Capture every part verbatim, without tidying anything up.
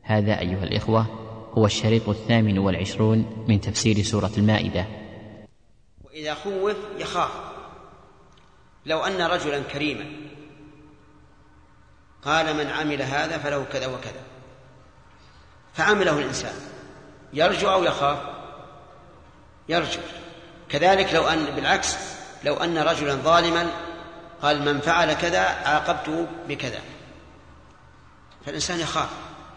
هذا أيها الإخوة هو الشريط الثامن والعشرون من تفسير سورة المائدة. وإذا خوف يخاف. لو أن رجلا كريما قال من عمل هذا فله كذا وكذا فعمله الإنسان يرجو أو يخاف؟ يرجو. كذلك لو أن بالعكس لو أن رجلا ظالما قال من فعل كذا عاقبته بكذا فالإنسان يخاف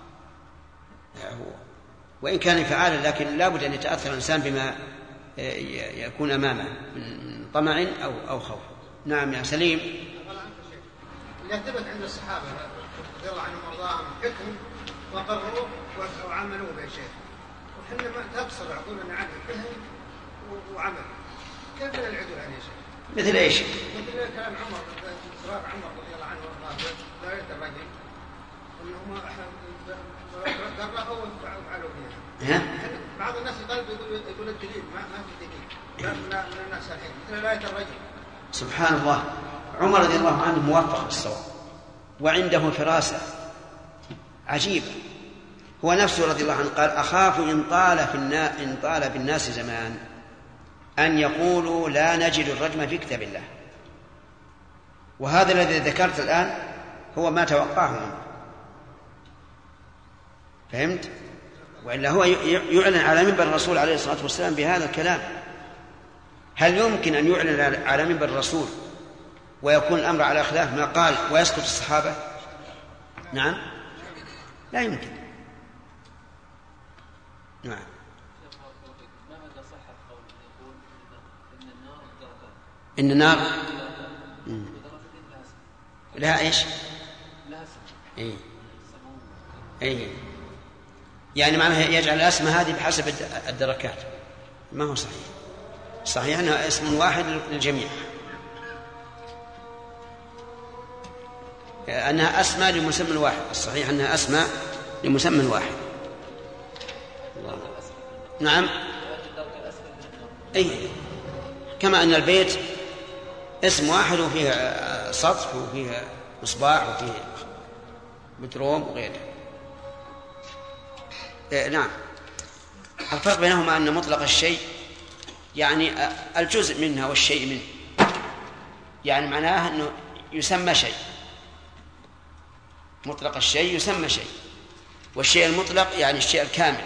وإن كان فعالا، لكن لا بد أن يتأثر الإنسان بما يكون أمامه من طمع أو أو خوف. نعم يا سليم. اللي يثبت عند الصحابة رضي الله عنهم وارضاهم حكم وقرروه وعملوه به شيء، وحنا ما تبصر عقولنا عنه فهم وعمل، كيف العدول عن شيء؟ مثل ايش؟ مثل كلام عمر إصرار عمر رضي الله عنه وارضاه لا يترجم انهم درقوا وفعلوا فيها. بعض الناس يطالب يقول يقول الدليل ما ما في دليل لا من الناس الحين مثل لا يترجم. سبحان الله، عمر رضي الله عنه موفق بالصواب وعنده فراسة عجيبة. هو نفسه رضي الله عنه قال أخاف إن طال في الناس إن طال بالناس زمان أن يقولوا لا نجد الرجم في كتاب الله. وهذا الذي ذكرت الآن هو ما توقعه منه. فهمت؟ وإلا هو يعلن على منبر الرسول عليه الصلاة والسلام بهذا الكلام. هل يمكن أن يعلن على منبر الرسول ويكون الأمر على خلاف ما قال ويسكت الصحابة؟ نعم لا يمكن. نعم. إن النار لها إيش؟ إيه إيه يعني معناها يجعل الأسماء هذه بحسب الدركات. ما هو صحيح. صحيح أنها اسم واحد للجميع، أنها أسماء لمسمى واحد. الصحيح أنها أسماء لمسمى واحد. نعم أي كما أن البيت اسم واحد وفيه سطح وفيه مصباح وفيه بتروم وغيره. نعم. الفرق بينهما أن مطلق الشيء يعني الجزء منها والشيء منه، يعني معناه أنه يسمى شيء. مطلق الشيء يسمى شيء، والشيء المطلق يعني الشيء الكامل.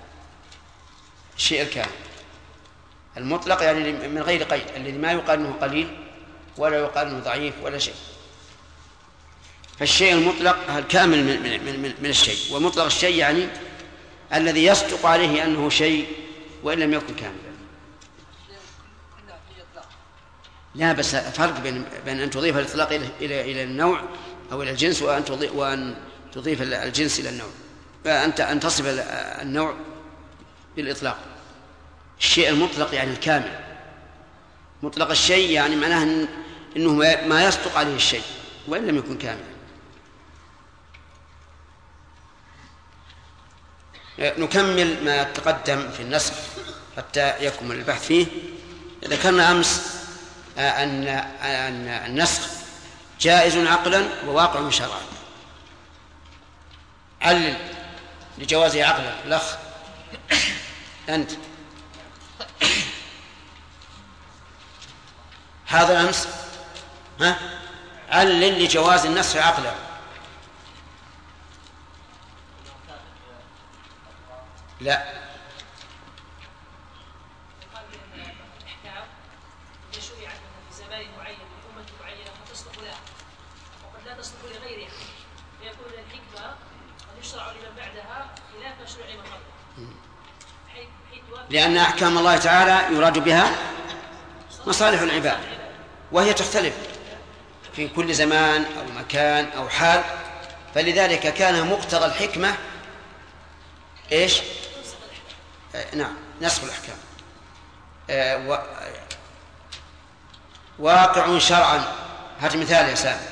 الشيء الكامل المطلق يعني من غير قيد، الذي ما يقال انه قليل ولا يقال انه ضعيف ولا شيء. فالشيء المطلق الكامل من, من, من, من الشيء، ومطلق الشيء يعني الذي يصدق عليه أنه شيء وإن لم يكن كاملا. لا بس فرق بين, بين أن تضيف الإطلاق إلى, إلى, إلى النوع أو إلى الجنس وأن تضيف, وأن تضيف الجنس إلى النوع، فأنت أن تصف النوع بالإطلاق. الشيء المطلق يعني الكامل. مطلق الشيء يعني معناه أنه ما يصدق عليه الشيء وإن لم يكن كاملا. نكمل ما تقدم في النسخ حتى يكمل البحث فيه. ذكرنا أمس أن النسخ جائز عقلا وواقع شرعا. علل لجوازه عقلا الأخ أنت. هذا الأمس ها علل لجواز النسخ عقلا. لا لأن أحكام الله تعالى يراد بها مصالح العباد، وهي تختلف في كل زمان أو مكان أو حال، فلذلك كان مقتضى الحكمة إيش؟ آه نعم نسخ الأحكام. آه و... واقع شرعا. هات مثال يا سامي.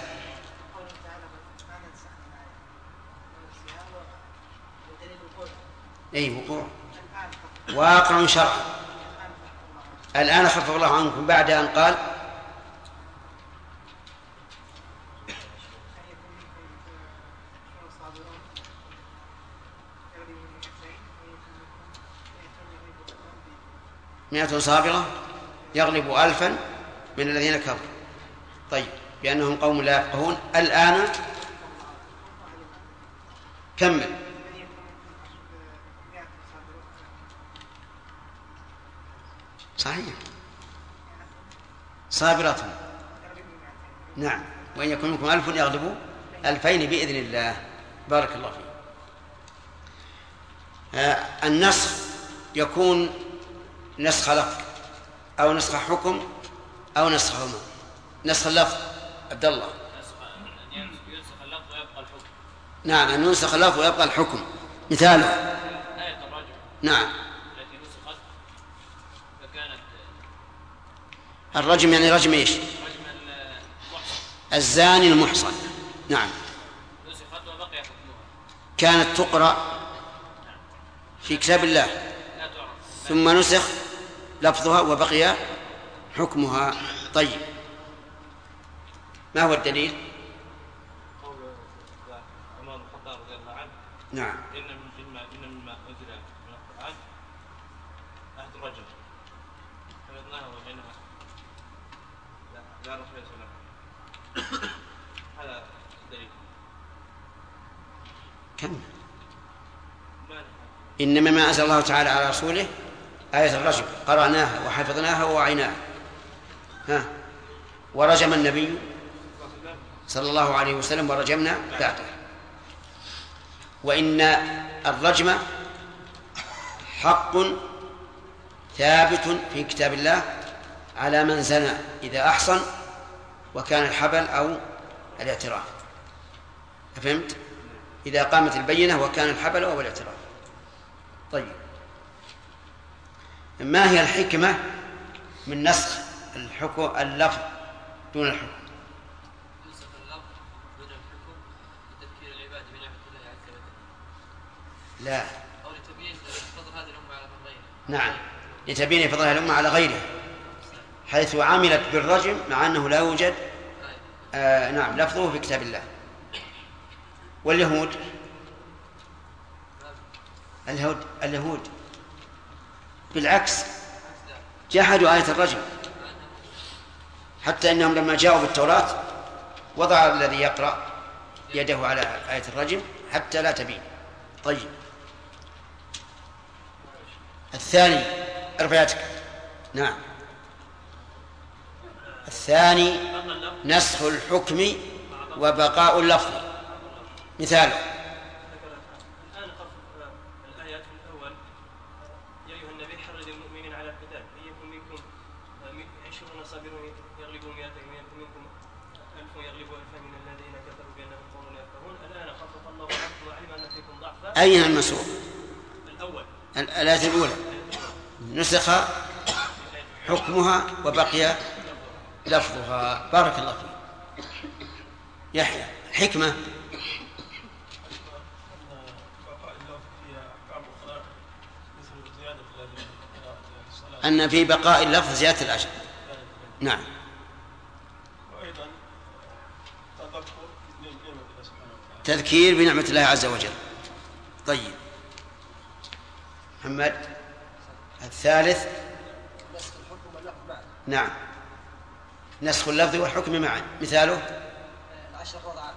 أي وقوع واقع شرعا. الآن خفف الله عنكم بعد أن قال مئة صابرة يغلب ألفا من الذين كفروا. طيب بأنهم قوم لا يفقهون. الآن كمل. صحيح صابرة نعم، وإن يكون منكم ألف يغلبوا ألفين بإذن الله. بارك الله فيك. آه النسخ يكون نسخ لفظ أو نسخ حكم أو نسخ هما. نسخ اللفظ عبد الله. ينسخ اللفظ ويبقى الحكم. نعم أن ينسخ اللفظ ويبقى الحكم. مثاله آية الرجم. نعم التي نسخت فكانت الرجم يعني رجم ايش؟ رجم المحصن. الزاني المحصن. نعم نسخت وبقي حكمها. كانت تقرأ في كتاب الله لا تعرف. ثم نسخ لفظها وبقي حكمها. طيب ما هو الدليل؟ قول عمر بن الخطاب رضي الله عنه نعم إن مما إن مما أنزل من القرآن آية الرجم حفظناها وبينها لا لا رسول الله صلى الله عليه وسلم. هذا الدليل. كم إنما ما أنزل الله تعالى على رسوله آية الرجم قرأناها وحفظناها ووعيناها. ها ورجم النبي صلى الله عليه وسلم ورجمنا بعده. وإن الرجم حق ثابت في كتاب الله على من زنى إذا أحصن وكان الحبل أو الاعتراف. فهمت؟ إذا قامت البينة وكان الحبل أو الاعتراف. طيب ما هي الحكمة من نسخ الحكم اللفظ دون الحكم؟ نسخ اللفظ دون الحكم لتذكير العباد بنعمة الله عز وجل. لا أو لتبيين فضل هذه الأمة على من غيرها. نعم لتبين فضلها الأمة على غيرها حيث عملت بالرجم مع أنه لا يوجد آه نعم لفظه في كتاب الله. واليهود اليهود اليهود بالعكس جحدوا آية الرجم حتى إنهم لما جاءوا بالتوراة وضع الذي يقرأ يده على آية الرجم حتى لا تبين. طيب الثاني ارفع يدك. نعم الثاني نسخ الحكم وبقاء اللفظ. مثاله الآن قصد الآيات الأول يا أيها النبي حرض المؤمنين على القتال إن يكن منكم عشرون صابرون يغلبوا مئتين منكم ألف يغلبوا ألفا من الذين كفروا بأنهم قوم لا يفقهون. الآن خفف الله عنكم وعلم أن فيكم ضعفا. أين المنسوخ؟ الأول الآية الأولى نسخ حكمها وبقي لفظها. بارك الله فيك. يحيى الحكمة أن في بقاء اللفظ زيادة الأجر. نعم تذكير بنعمة الله عز وجل. طيب محمد الثالث نسخ الحكم واللفظ معا. نعم نسخ اللفظ والحكم معا. مثاله العشر رضعات.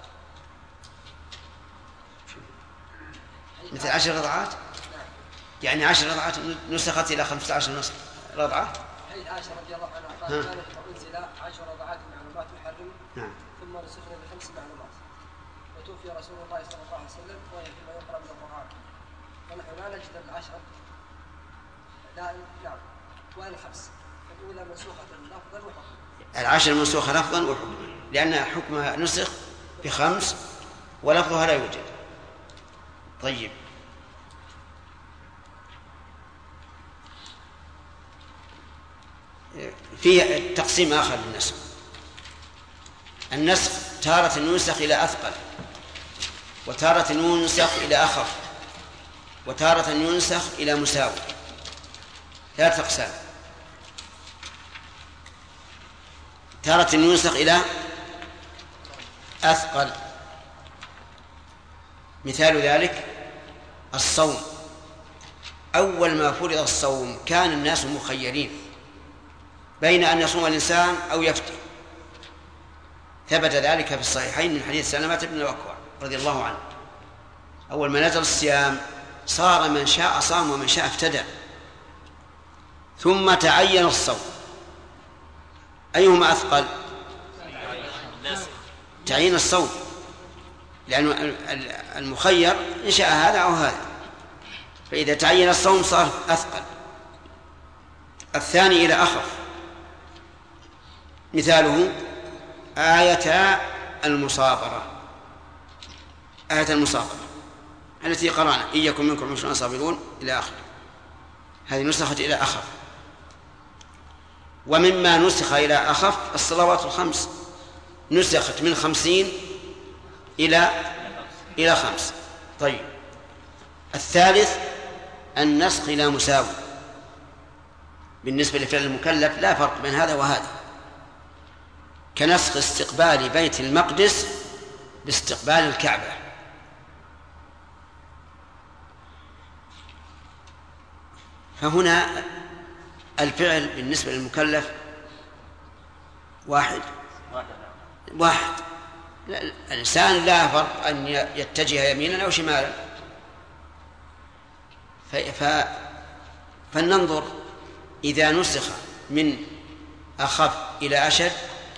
مثل عشر رضعات يعني عشر رضعات نسخت إلى خمسة عشر نسخ رضعة. حديث عائشة رضي الله عنها قال كانت أنزل عشر رضعات معلومات يحرم نعم ثم نسخنا بخمس معلومات وتوفي رسول الله صلى الله عليه وسلم وهي فيما يقرأ من القرآن ونحن لا نجد العشر لا نعم ولا الخمس. فالأولى منسوخة لفظا وحكما. العشر منسوخة لفظا وحكما لأن حكمها نسخ بخمس ولفظها لا يوجد. طيب في تقسيم آخر للنسخ. النسخ تارة ينسخ إلى أثقل وتارة ينسخ إلى أخف وتارة ينسخ إلى مساوي. ثلاث أقسام. تارة ينسخ إلى أثقل. مثال ذلك الصوم أول ما فرض الصوم كان الناس مخيرين بين أن يصوم الإنسان أو يفطر، ثبت ذلك في الصحيحين من حديث سلمة بن الأكوع رضي الله عنه. أول ما نزل الصيام صار من شاء صام ومن شاء افتدى، ثم تعين الصوم. أيهما أثقل؟ تعيين الصوم، لأن المخير إن شاء هذا أو هذا، فإذا تعين الصوم صار أثقل. الثاني إلى أخف، مثاله آية المصابرة، آية المصابرة التي قرأنا إن يكن منكم عشرون صابرون إلى آخر، هذه نسخت إلى أخف. ومما نسخ إلى أخف الصلوات الخمس، نسخت من خمسين إلى إلى خمس. طيب، الثالث النسخ إلى مساوي. بالنسبة لفعل المكلف لا فرق بين هذا وهذا، كنسخ استقبال بيت المقدس باستقبال الكعبة. فهنا الفعل بالنسبة للمكلف واحد واحد الإنسان لا فرق أن يتجه يمينا أو شمالا. فلننظر إذا نسخ من أخف إلى أشد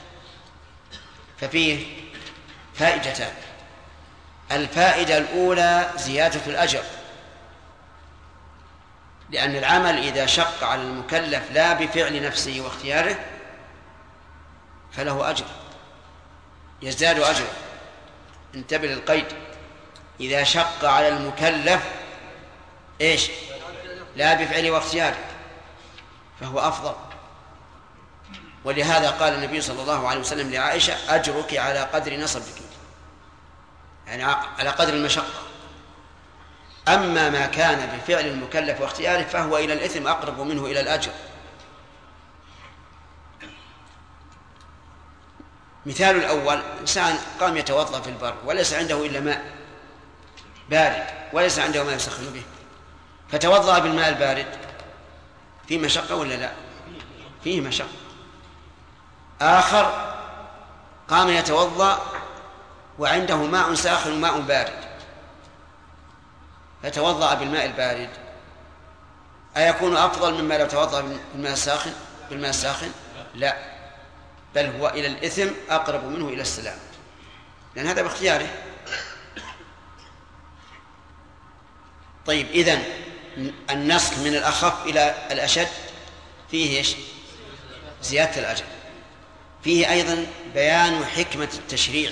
ففيه فائدتان. الفائدة الأولى زيادة الأجر، لأن العمل إذا شق على المكلف لا بفعل نفسه واختياره فله أجر، يزداد أجره. انتبه للقيد، إذا شق على المكلف إيش؟ لا بفعله واختياره فهو أفضل. ولهذا قال النبي صلى الله عليه وسلم لعائشة أجرك على قدر نصبك، يعني على قدر المشقة. أما ما كان بفعل المكلف واختياره فهو إلى الإثم أقرب منه إلى الأجر. مثال الأول، إنسان قام يتوضأ في البر وليس عنده إلا ماء بارد وليس عنده ما يسخن به، فتوضأ بالماء البارد، فيه مشقة ولا لا؟ فيه مشقة. آخر قام يتوضأ وعنده ماء ساخن وماء بارد فتوضأ بالماء البارد، أيكون أفضل مما لو توضأ بالماء الساخن؟ بالماء الساخن لا، بل هو إلى الإثم أقرب منه إلى السلام، لأن هذا باختياره. طيب، إذن النسخ من الأخف إلى الأشد فيه إيش؟ زيادة الأجر. فيه أيضا بيان حكمة التشريع،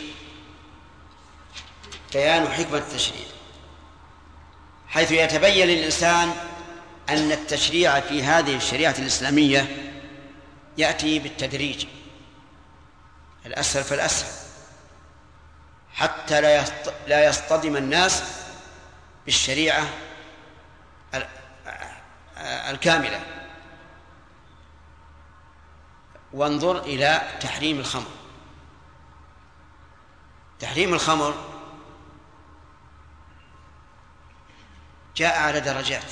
بيان حكمة التشريع، حيث يتبين للإنسان أن التشريع في هذه الشريعة الإسلامية يأتي بالتدريج، الأسهل فالأسهل، حتى لا يصطدم الناس بالشريعة الكاملة. وانظر إلى تحريم الخمر. تحريم الخمر جاء على درجات: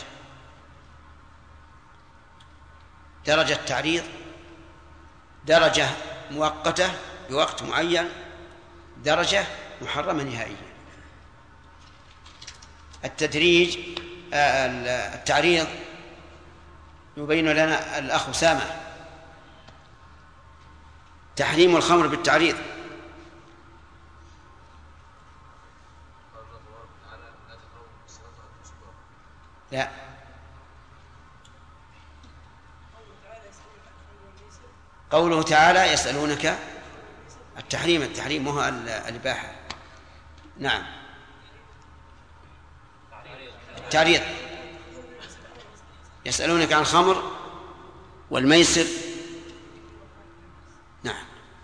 درجة تعريض، درجة مؤقتة بوقت معين، درجة محرمة نهائيا. التدريج التعريض يبين لنا الأخ أسامة تحريم الخمر بالتعريض. لا، قوله تعالى يسألونك التحريم، التحريم هو الإباحة. نعم، التعريض يسألونك عن الخمر والميسر. نعم،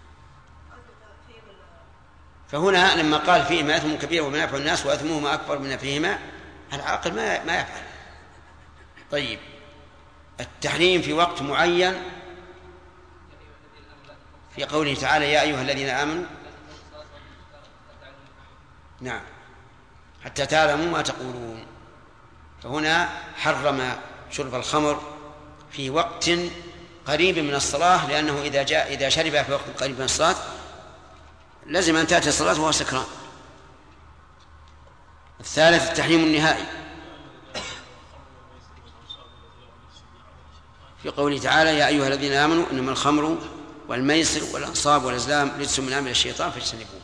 فهنا لما قال فيهما إثم كبير ومنافع الناس وإثمهما أكبر من نفعهما، العاقل ما ما يفعل. طيب، التحريم في وقت معين في قوله تعالى يا أيها الذين آمنوا، نعم، حتى تعلموا ما تقولون. فهنا حرم شرب الخمر في وقت قريب من الصلاة، لأنه إذا جاء إذا شرب في وقت قريب من الصلاة لازم أن تأتي الصلاة وهو سكران. الثالث التحريم النهائي في قوله تعالى: يا أيها الذين آمنوا إنما الخمر والميسر والأنصاب والأزلام رجس من عمل الشيطان فاجتنبوه.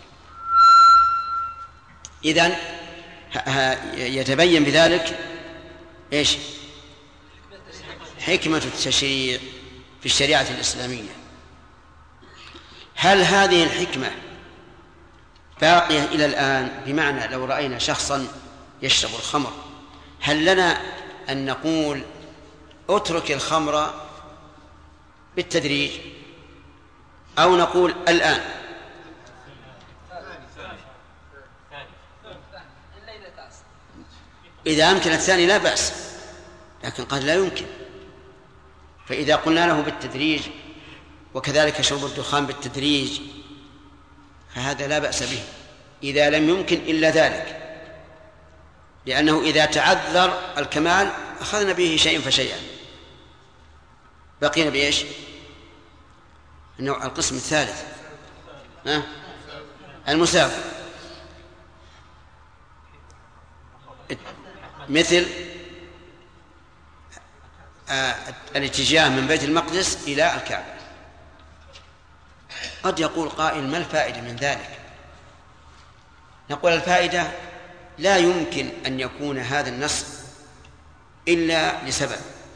إذن يتبين بذلك إيش؟ حكمة التشريع في الشريعة الإسلامية. هل هذه الحكمة باقية إلى الآن؟ بمعنى لو رأينا شخصا يشرب الخمر هل لنا أن نقول اترك الخمر بالتدريج، أو نقول الآن؟ إذا أمكن الثاني لا بأس، لكن قد لا يمكن، فإذا قلنا له بالتدريج وكذلك شرب الدخان بالتدريج فهذا لا بأس به إذا لم يمكن إلا ذلك، لأنه إذا تعذر الكمال أخذنا به شيئا فشيئا. بقينا بإيش؟ النوع القسم الثالث ها؟ المسافر، مثل آه الاتجاه من بيت المقدس إلى الكعبة. قد يقول قائل: ما الفائدة من ذلك؟ نقول الفائدة لا يمكن أن يكون هذا النص إلا لسبب.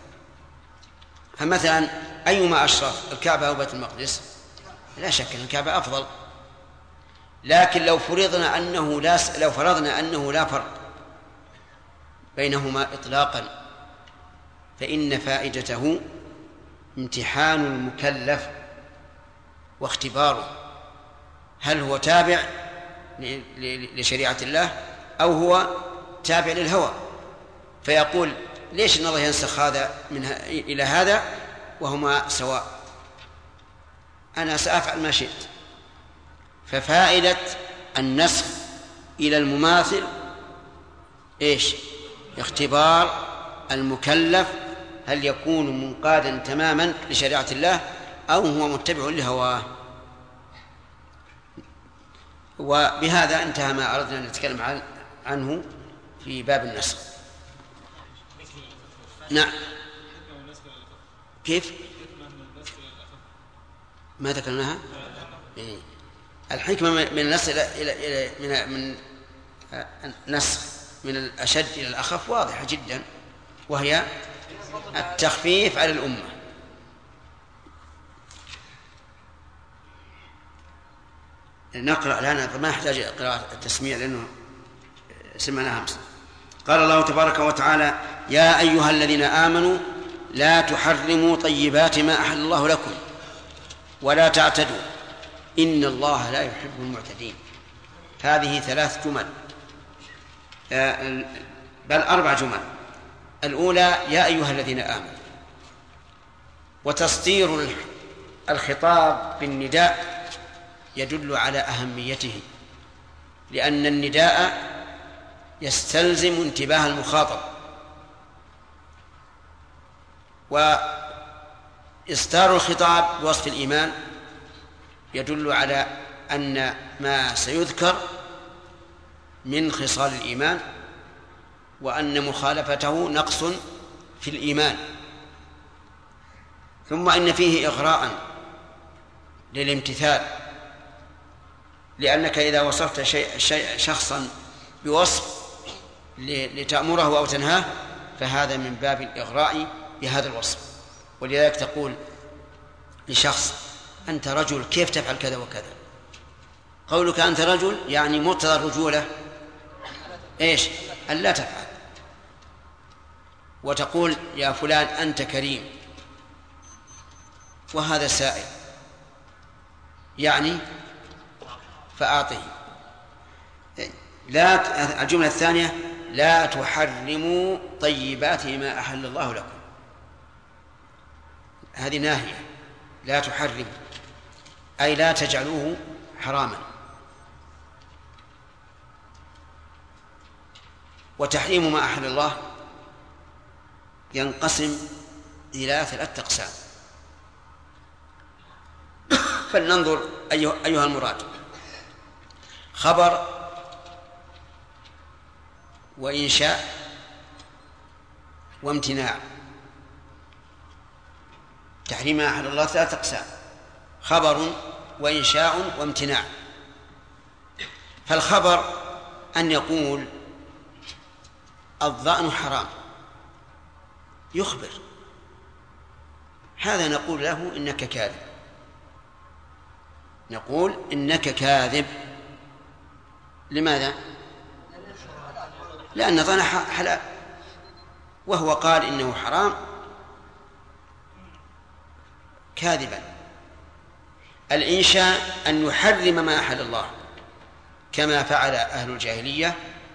فمثلا أيما أشرف، الكعبة أو بيت المقدس؟ لا شك أن الكعبة أفضل، لكن لو فرضنا أنه لا لو فرضنا أنه لا فرق بينهما إطلاقا فإن فائدته امتحان المكلف واختباره، هل هو تابع لشريعة الله أو هو تابع للهوى، فيقول: ليش إن الله ينسخ هذا من إلى هذا وهما سواء، أنا سأفعل ما شئت. ففائدة النسخ إلى المماثل إيش؟ اختبار المكلف هل يكون منقادا تماما لشريعة الله أو هو متبع لهواه. وبهذا انتهى ما أردنا أن نتكلم عنه في باب النسخ. نعم. كيف؟ ما ذكرناها؟ إيه. الحكمة من النسخ إلى إلى من من النسخ من الأشد إلى الأخف واضحة جدا، وهي التخفيف على الأمة. نقرأ لنا، ما يحتاج قراءة التسميع لأنه سمعناها أمس. قال الله تبارك وتعالى: يا أيها الذين آمنوا لا تحرموا طيبات ما أحل الله لكم ولا تعتدوا إن الله لا يحب المعتدين. هذه ثلاث جمل، بل أربع جمل. الأولى: يا أيها الذين آمنوا، وتسطير الخطاب بالنداء يدل على أهميته، لأن النداء يستلزم انتباه المخاطب، وإصدار الخطاب بوصف الإيمان يدل على أن ما سيذكر من خصال الإيمان وأن مخالفته نقص في الإيمان. ثم إن فيه إغراء للامتثال، لأنك إذا وصفت شيء شيء شخصا بوصف لتأمره أو تنهاه فهذا من باب الإغراء بهذا الوصف. ولذلك تقول لشخص: أنت رجل، كيف تفعل كذا وكذا؟ قولك أنت رجل يعني مقتضى الرجولة إيش؟ أن لا تفعل. وتقول: يا فلان أنت كريم، وهذا سائل يعني فأعطه. لا. الجملة الثانية: لا تحرموا طيبات ما أحل الله لكم. هذه ناهية، لا تحرموا أي لا تجعلوه حراما. وتحريم ما أحل الله ينقسم إلى ثلاثة أقسام. فلننظر أيها المراد. خبر وإنشاء وامتناع. تحريم ما أحل الله ثلاثة أقسام: خبر وإنشاء وامتناع. فالخبر أن يقول الظأن حرام، يخبر، هذا نقول له إنك كاذب، نقول إنك كاذب. لماذا؟ لأن الظأن حلال وهو قال إنه حرام كاذبا. الإنشاء أن يحرم ما أحل الله، كما فعل أهل الجاهلية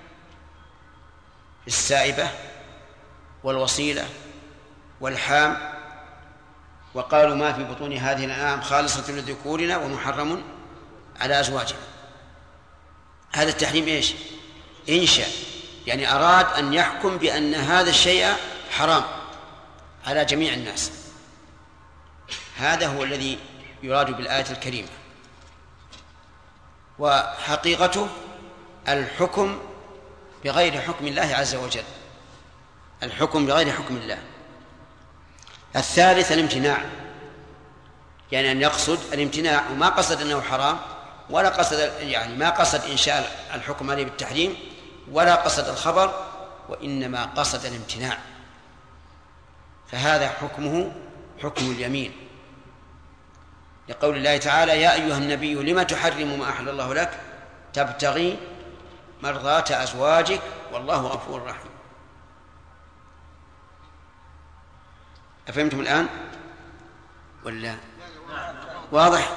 السائبة والوصيلة والحام، وقالوا ما في بطون هذه الأنعام خالصة لذكورنا ومحرم على أزواجنا. هذا التحريم إيش؟ إنشاء، يعني أراد أن يحكم بأن هذا الشيء حرام على جميع الناس. هذا هو الذي يراد بالآية الكريمة. وحقيقته الحكم بغير حكم الله عز وجل، الحكم بغير حكم الله. الثالث الامتناع، يعني أن يقصد الامتناع وما قصد أنه حرام، ولا قصد يعني ما قصد إنشاء الحكم عليه بالتحريم، ولا قصد الخبر، وإنما قصد الامتناع، فهذا حكمه حكم اليمين، لقول الله تعالى: يا أيها النبي لم تحرم ما أحل الله لك تبتغي مرضات أزواجك والله غفور رحيم. أفهمتم الآن ولا واضح؟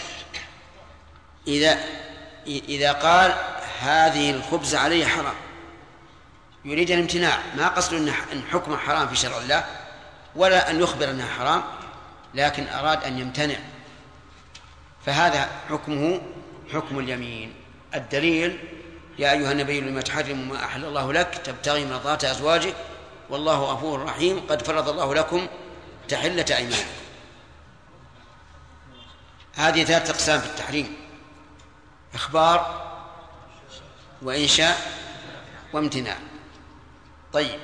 إذا إذا قال هذه الخبز عليه حرام يريد الامتناع، ما قصد أن حكم حرام في شرع الله ولا أن يخبر أنها حرام، لكن أراد أن يمتنع، فهذا حكمه حكم اليمين. الدليل: يا أيها النبي لما تحرم ما أحل الله لك تبتغي مرضات أزواجك والله غفور رحيم قد فرض الله لكم تحلة أيمانكم. هذه ثلاثة أقسام في التحريم: إخبار وإنشاء وامتناع. طيب،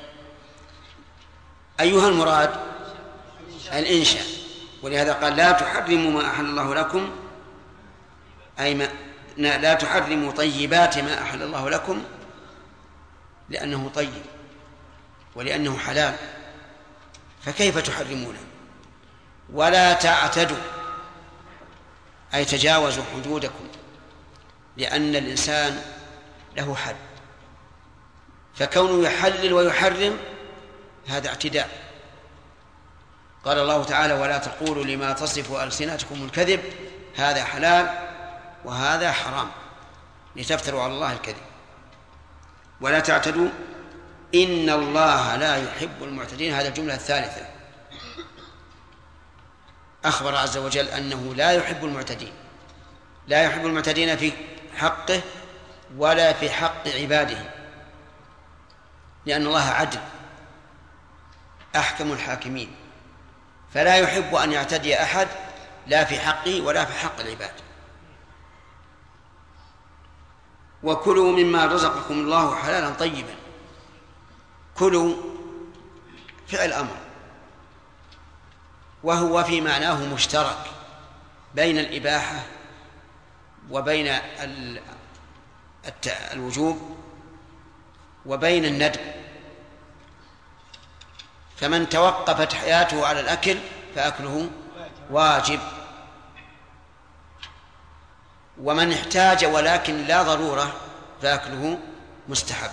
أيها المراد؟ الإنشاء، ولهذا قال: لا تحرموا ما أحل الله لكم، أي ما لا تحرموا طيبات ما أحل الله لكم، لأنه طيب ولأنه حلال، فكيف تحرمونه؟ ولا تعتدوا، أي تجاوزوا حدودكم، لأن الإنسان له حد، فكونه يحلل ويحرم هذا اعتداء. قال الله تعالى: ولا تقولوا لما تصف ألسنتكم الكذب هذا حلال وهذا حرام لتفتروا على الله الكذب. ولا تعتدوا إن الله لا يحب المعتدين. هذه الجملة الثالثة، أخبر عز وجل أنه لا يحب المعتدين، لا يحب المعتدين في حقه ولا في حق عباده، لأن الله عدل أحكم الحاكمين، فلا يحب أن يعتدي أحد لا في حقه ولا في حق العباد. وكلوا مما رزقكم الله حلالا طيبا. كلوا فعل أمر، وهو في معناه مشترك بين الإباحة وبين الوجوب وبين الندب، فمن توقفت حياته على الأكل فأكله واجب، ومن احتاج ولكن لا ضرورة فأكله مستحب،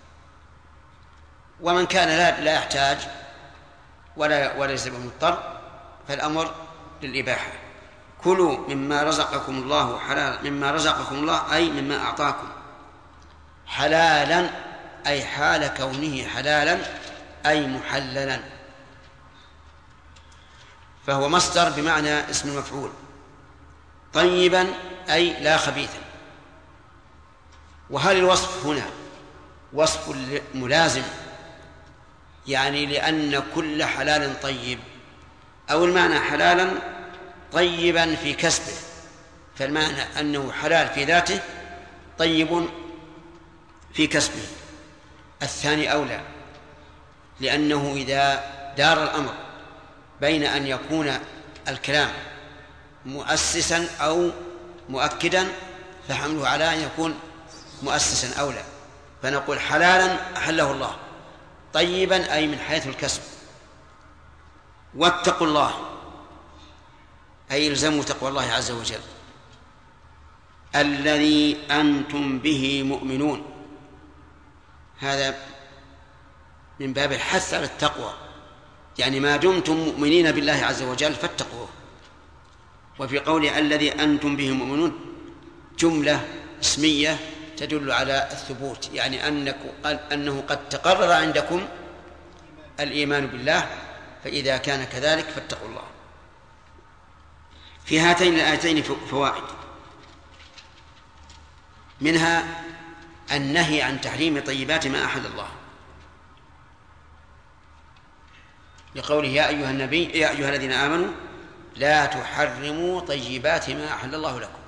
ومن كان لا, لا يحتاج ولا وليس بمضطر فالأمر للإباحة. كلوا مما رزقكم الله حلال، مما رزقكم الله أي مما أعطاكم، حلالا أي حال كونه حلالا أي محللا، فهو مصدر بمعنى اسم المفعول. طيبا أي لا خبيثا. وهل الوصف هنا وصف ملازم يعني لأن كل حلال طيب، أو المعنى حلالا طيبا في كسبه، فالمعنى أنه حلال في ذاته طيب في كسبه. الثاني أولى، لأنه إذا دار الأمر بين أن يكون الكلام مؤسسا أو مؤكدا فحمله على أن يكون مؤسسا أولى، فنقول حلالا أحله الله، طيبا أي من حيث الكسب. واتقوا الله أي الزموا تقوى الله عز وجل الذي أنتم به مؤمنون. هذا من باب الحث على التقوى، يعني ما دمتم مؤمنين بالله عز وجل فاتقوه. وفي قول الذي أنتم به مؤمنون جملة اسمية تدل على الثبوت، يعني أنه قد تقرر عندكم الإيمان بالله، فإذا كان كذلك فاتقوا الله. في هاتين الآيتين فوائد، منها النهي عن تحريم طيبات ما أحل الله، لقوله يا أيها النبي يا أيها الذين آمنوا لا تحرموا طيبات ما أحل الله لكم.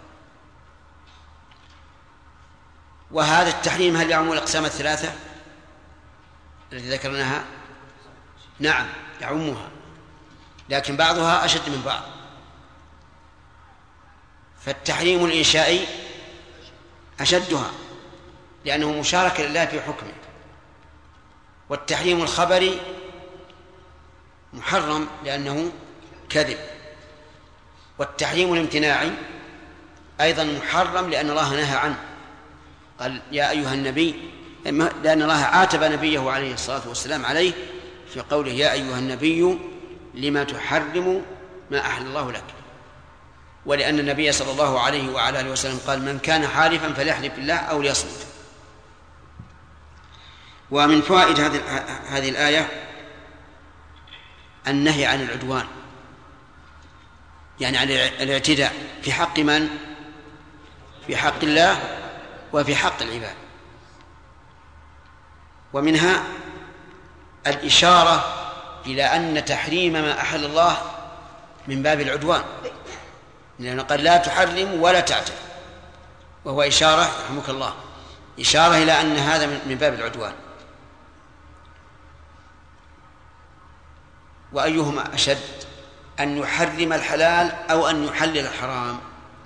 وهذا التحريم هل يعم الأقسام الثلاثة التي ذكرناها؟ نعم يعمها، لكن بعضها أشد من بعض. فالتحريم الإنشائي أشدها لأنه مشاركة لله في حكمه، والتحريم الخبري محرم لأنه كذب، والتحريم الامتناعي أيضا محرم لأن الله نهى عنه، قال يا أيها النبي، لأن الله عاتب نبيه عليه الصلاة والسلام عليه في قوله يا أيها النبي لما تحرم ما أحل الله لك، ولأن النبي صلى الله عليه وعلى آله وسلم قال من كان حالفا فليحلف بالله أو ليصمت. ومن فوائد هذه الآية النهي عن العدوان، يعني عن الاعتداء في حق من؟ في حق الله وفي حق العباد. ومنها الإشارة إلى أن تحريم ما أحل الله من باب العدوان، لأنه قال لا تحرم ولا تعتد، وهو إشارة رحمك الله إشارة إلى أن هذا من باب العدوان. وأيهما أشد، أن يحرم الحلال أو أن يحلل الحرام؟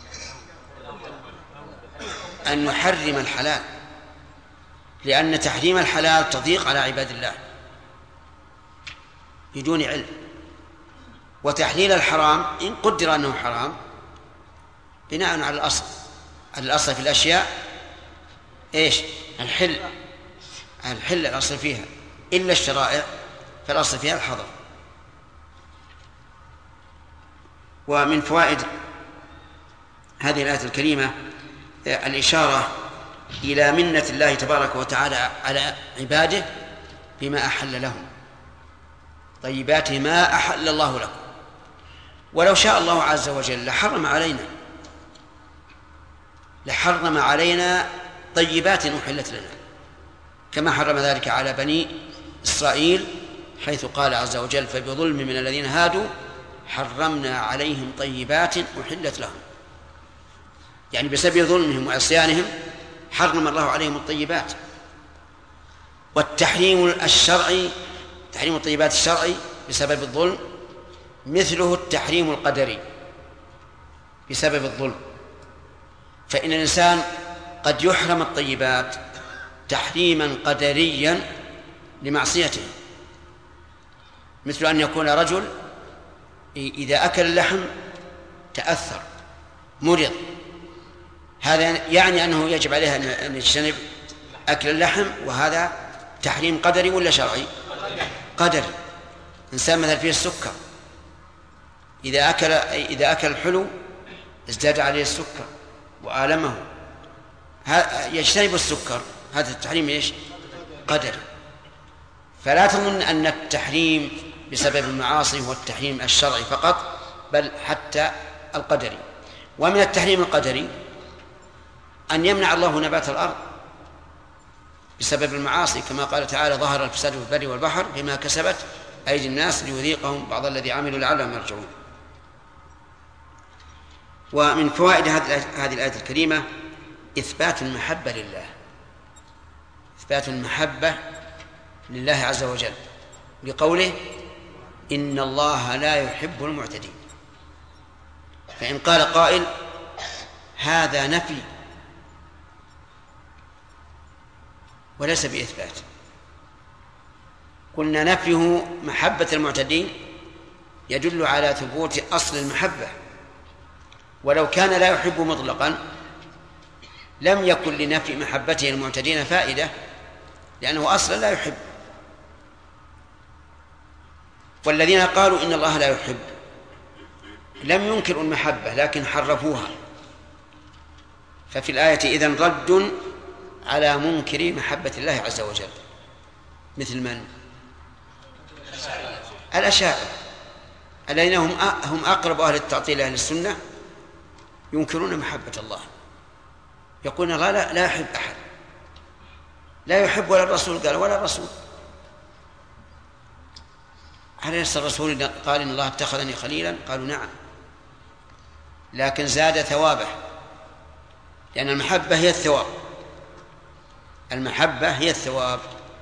أن يحرم الحلال، لأن تحريم الحلال تضيق على عباد الله بدون علم، وتحليل الحرام إن قدر أنه حرام بناء على الأصل، الأصل في الأشياء إيش؟ الحل، الحل الأصل فيها، إلا الشرائع فالأصل فيها الحظر. ومن فوائد هذه الآية الكريمة الإشارة إلى منة الله تبارك وتعالى على عباده بما أحل لهم، طيبات ما أحل الله لكم. ولو شاء الله عز وجل لحرم علينا لحرم علينا طيبات أحلت لنا، كما حرم ذلك على بني إسرائيل، حيث قال عز وجل فبظلم من الذين هادوا حرمنا عليهم طيبات أحلت لهم، يعني بسبب ظلمهم وعصيانهم حرم الله عليهم الطيبات. والتحريم الشرعي، تحريم الطيبات الشرعي بسبب الظلم مثله التحريم القدري بسبب الظلم، فإن الإنسان قد يحرم الطيبات تحريما قدريا لمعصيته، مثل أن يكون رجل إذا أكل اللحم تأثر مرض، هذا يعني أنه يجب عليه أن يجتنب أكل اللحم، وهذا تحريم قدري ولا شرعي؟ قدري. إنسان مثل فيه السكر، إذا أكل إذا أكل الحلو ازداد عليه السكر وآلمه، يجتنب السكر، هذا التحريم إيش؟ قدري. فلا تظن أن التحريم بسبب المعاصي هو التحريم الشرعي فقط، بل حتى القدري. ومن التحريم القدري أن يمنع الله نبات الأرض بسبب المعاصي، كما قال تعالى: ظهر الفساد في البر والبحر بما كسبت أيدي الناس ليذيقهم بعض الذي عملوا لعلهم يرجعون. ومن فوائد هذه الآية الكريمة إثبات المحبة لله، إثبات المحبة لله عز وجل بقوله: إن الله لا يحب المعتدين. فإن قال قائل: هذا نفي وليس بإثبات، قلنا نفيه محبة المعتدين يدل على ثبوت أصل المحبة، ولو كان لا يحب مطلقا لم يكن لنفي محبته المعتدين فائدة، لأنه أصلا لا يحب. والذين قالوا إن الله لا يحب لم ينكروا المحبة لكن حرفوها، ففي الآية إذن رد على منكر محبة الله عز وجل، مثل من؟ الأشاعرة الذين هم هم أقرب أهل التعطيل أهل السنة، ينكرون محبة الله، يقولون الله لا, لا يحب أحد، لا يحب ولا الرسول، قال ولا الرسول. هل يسأل الرسول قال إن الله اتخذني خليلا؟ قالوا نعم، لكن زاد ثوابه، لأن المحبة هي الثواب، المحبة هي الثواب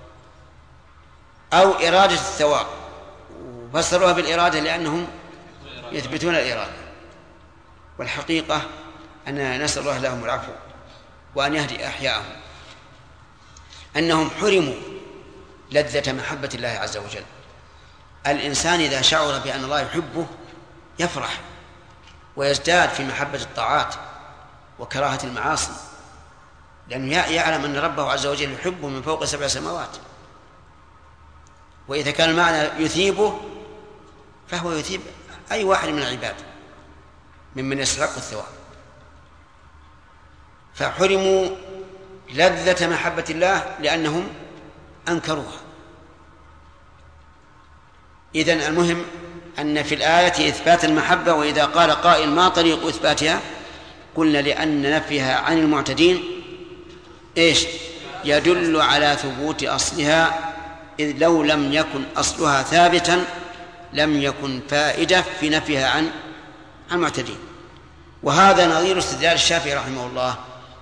أو إرادة الثواب، وفسروها بالإرادة لأنهم يثبتون الإرادة، والحقيقة أننا نسأل الله لهم العفو وأن يهدي أحياءهم، أنهم حرموا لذة محبة الله عز وجل. الإنسان إذا شعر بأن الله يحبه يفرح ويزداد في محبة الطاعات وكراهة المعاصي، لأنه يعلم أن ربه عز وجل يحبه من فوق سبع سماوات. وإذا كان المعنى يثيبه فهو يثيب أي واحد من العباد ممن يستحق الثواب. فحرموا لذة محبة الله لأنهم أنكروها. إذن المهم أن في الآية إثبات المحبة، وإذا قال قائل ما طريق إثباتها؟ قلنا لأن نفيها عن المعتدين إيش؟ يدل على ثبوت أصلها، إذ لو لم يكن أصلها ثابتا لم يكن فائدة في نفيها عن المعتدين. وهذا نظير استدلال الشافعي رحمه الله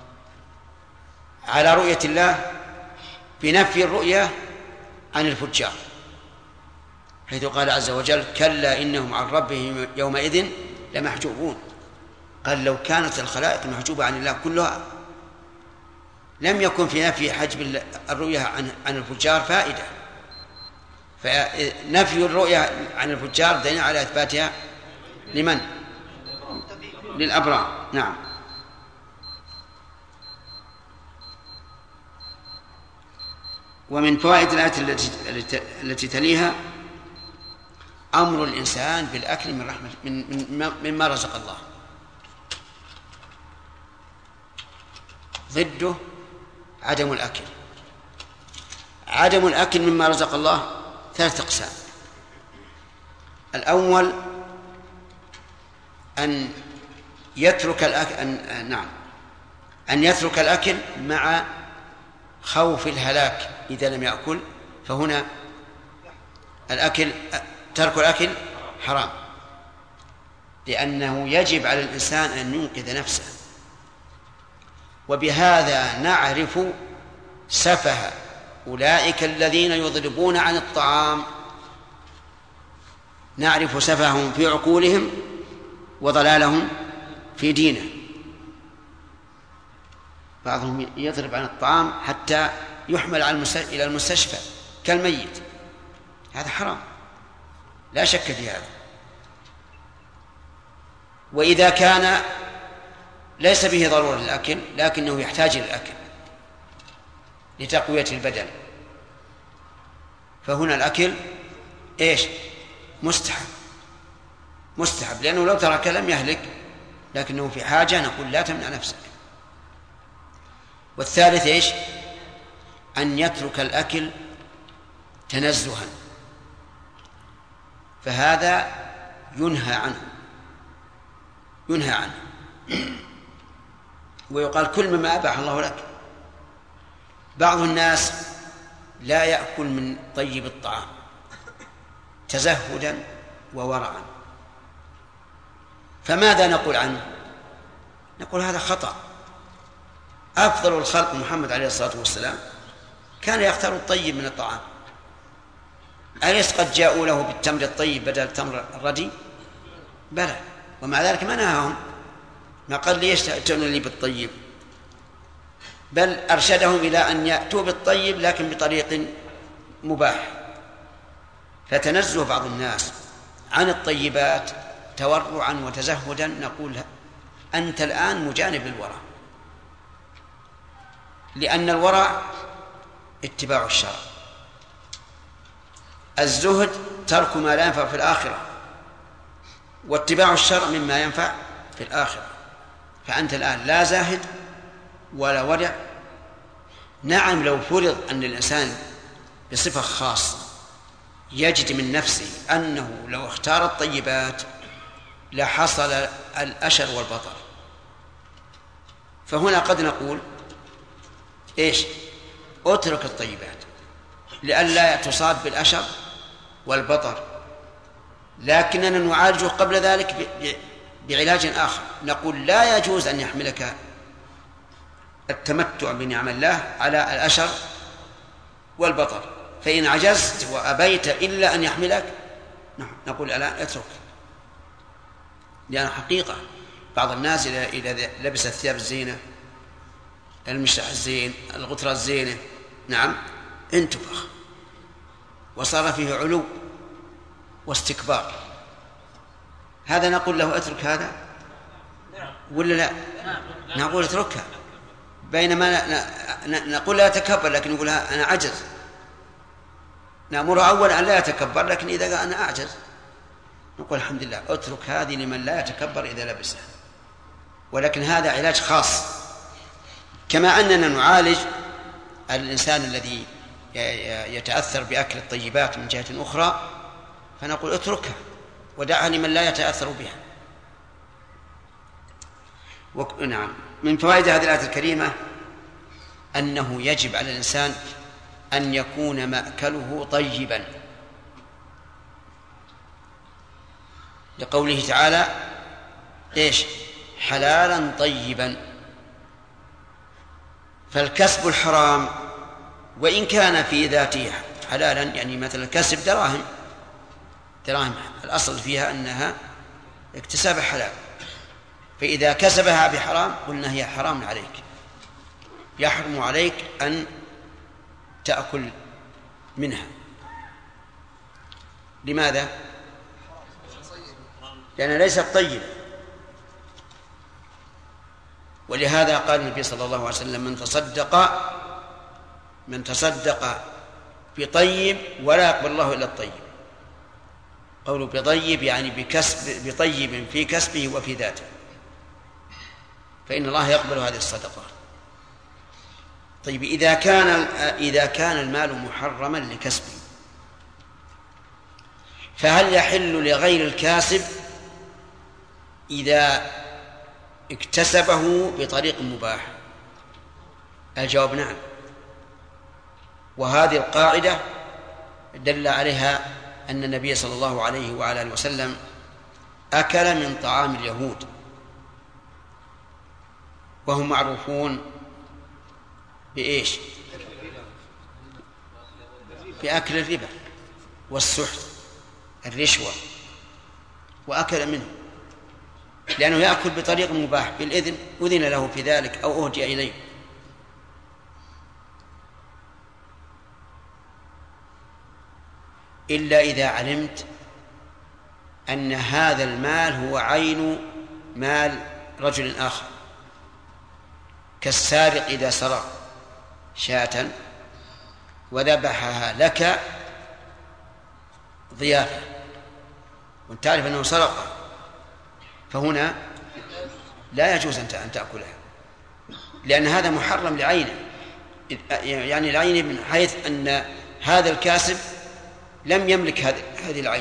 على رؤية الله بنفي الرؤية عن الفجار، حيث قال عز وجل: كلا إنهم عن ربهم يومئذ لمحجوبون. قال لو كانت الخلائق محجوبة عن الله كلها لم يكن في نفي حجب الرؤية عن عن الفجار فائدة، فنفي الرؤية عن الفجار دليل على إثباتها لمن؟ للأبرار. نعم. ومن فوائد الآية التي التي تليها أمر الإنسان بالأكل من رحمة من من مما رزق الله، ضده عدم الأكل. عدم الأكل مما رزق الله ثلاثة أقسام: الأول أن يترك الأكل أن نعم أن يترك الأكل مع خوف الهلاك إذا لم يأكل، فهنا الأكل ترك الأكل حرام، لأنه يجب على الإنسان أن ينقذ نفسه. وبهذا نعرف سفه أولئك الذين يضربون عن الطعام، نعرف سفههم في عقولهم وضلالهم في دينه. بعضهم يضرب عن الطعام حتى يحمل إلى المستشفى كالميت، هذا حرام لا شك في هذا. وإذا كان ليس به ضرورة للأكل لكنه يحتاج للأكل لتقوية البدن، فهنا الأكل إيش؟ مستحب مستحب لأنه لو ترك لم يهلك، لكنه في حاجة نقول لا تمنع نفسك. والثالث إيش؟ أن يترك الأكل تنزها، فهذا ينهى عنه ينهى عنه ويقال كل مما أباح الله لك. بعض الناس لا يأكل من طيب الطعام تزهدا وورعا، فماذا نقول عنه؟ نقول هذا خطأ. أفضل الخلق محمد عليه الصلاة والسلام كان يختار الطيب من الطعام. أليس قد جاءوا له بالتمر الطيب بدل التمر الردي؟ بلى، ومع ذلك ما نهاهم، ما قال ليش تأتون لي بالطيب، بل أرشدهم إلى أن يأتوا بالطيب لكن بطريق مباح. فتنزه بعض الناس عن الطيبات تورعا وتزهدا، نقول أنت الآن مجانب للورع، لأن الورع اتباع الشرع، الزهد ترك ما لا ينفع في الآخرة، واتباع الشرع مما ينفع في الآخرة. فأنت الآن لا زاهد ولا ورع. نعم، لو فرض أن الإنسان بصفة خاصة يجد من نفسه أنه لو اختار الطيبات لحصل الأشر والبطر، فهنا قد نقول إيش؟ اترك الطيبات لئلا تصاب بالأشر والبطر، لكننا نعالجه قبل ذلك بعلاج آخر. نقول لا يجوز أن يحملك التمتع بنعم الله على الأشر والبطر، فإن عجزت وأبيت إلا أن يحملك نقول ألا اترك، لأن حقيقة بعض الناس إذا لبس الثياب الزينة، المشرح الزين، الغترة الزينة، نعم انتفخ وصار فيه علو واستكبار، هذا نقول له اترك هذا ولا لا؟ نقول اتركها، بينما نقول لا يتكبر لكن يقول أنا عجز. نأمر أولا أن لا يتكبر، لكن إذا قال أنا أعجز نقول الحمد لله اترك هذه لمن لا يتكبر إذا لبسها. ولكن هذا علاج خاص، كما أننا نعالج الإنسان الذي يتأثر بأكل الطيبات من جهة أخرى، فنقول اتركها ودعها لمن لا يتأثر بها. نعم، من فوائد هذه الآية الكريمة أنه يجب على الإنسان أن يكون مأكله طيبا، لقوله تعالى إيش؟ حلالا طيبا. فالكسب الحرام وإن كان في ذاته حلالا، يعني مثلا كسب دراهم دراهم الأصل فيها أنها اكتساب حلال، فإذا كسبها بحرام قلنا هي حرام عليك، يحرم عليك أن تأكل منها. لماذا؟ لأنها ليست طيبة. ولهذا قال النبي صلى الله عليه وسلم من تصدق من تصدق بطيب ولا يقبل الله إلا الطيب. قوله بطيب يعني بكسب، بطيب في كسبه وفي ذاته، فإن الله يقبل هذه الصدقة. طيب إذا كان إذا كان المال محرما لكسبه، فهل يحل لغير الكاسب إذا اكتسبه بطريق مباح؟ الجواب نعم، وهذه القاعدة دل عليها أن النبي صلى الله عليه وعلى آله وسلم أكل من طعام اليهود، وهم معروفون بإيش؟ بأكل الربا والسحت الرشوة، وأكل منه لأنه يأكل بطريق مباح بالإذن، أذن له في ذلك أو أهدي إليه. إلا إذا علمت أن هذا المال هو عين مال رجل آخر، كالسارق إذا سرق شاة وذبحها لك ضيافة وانت تعرف أنه سرقها، فهنا لا يجوز أن تأكلها، لأن هذا محرم لعينه، يعني العين من حيث أن هذا الكاسب لم يملك هذه العين،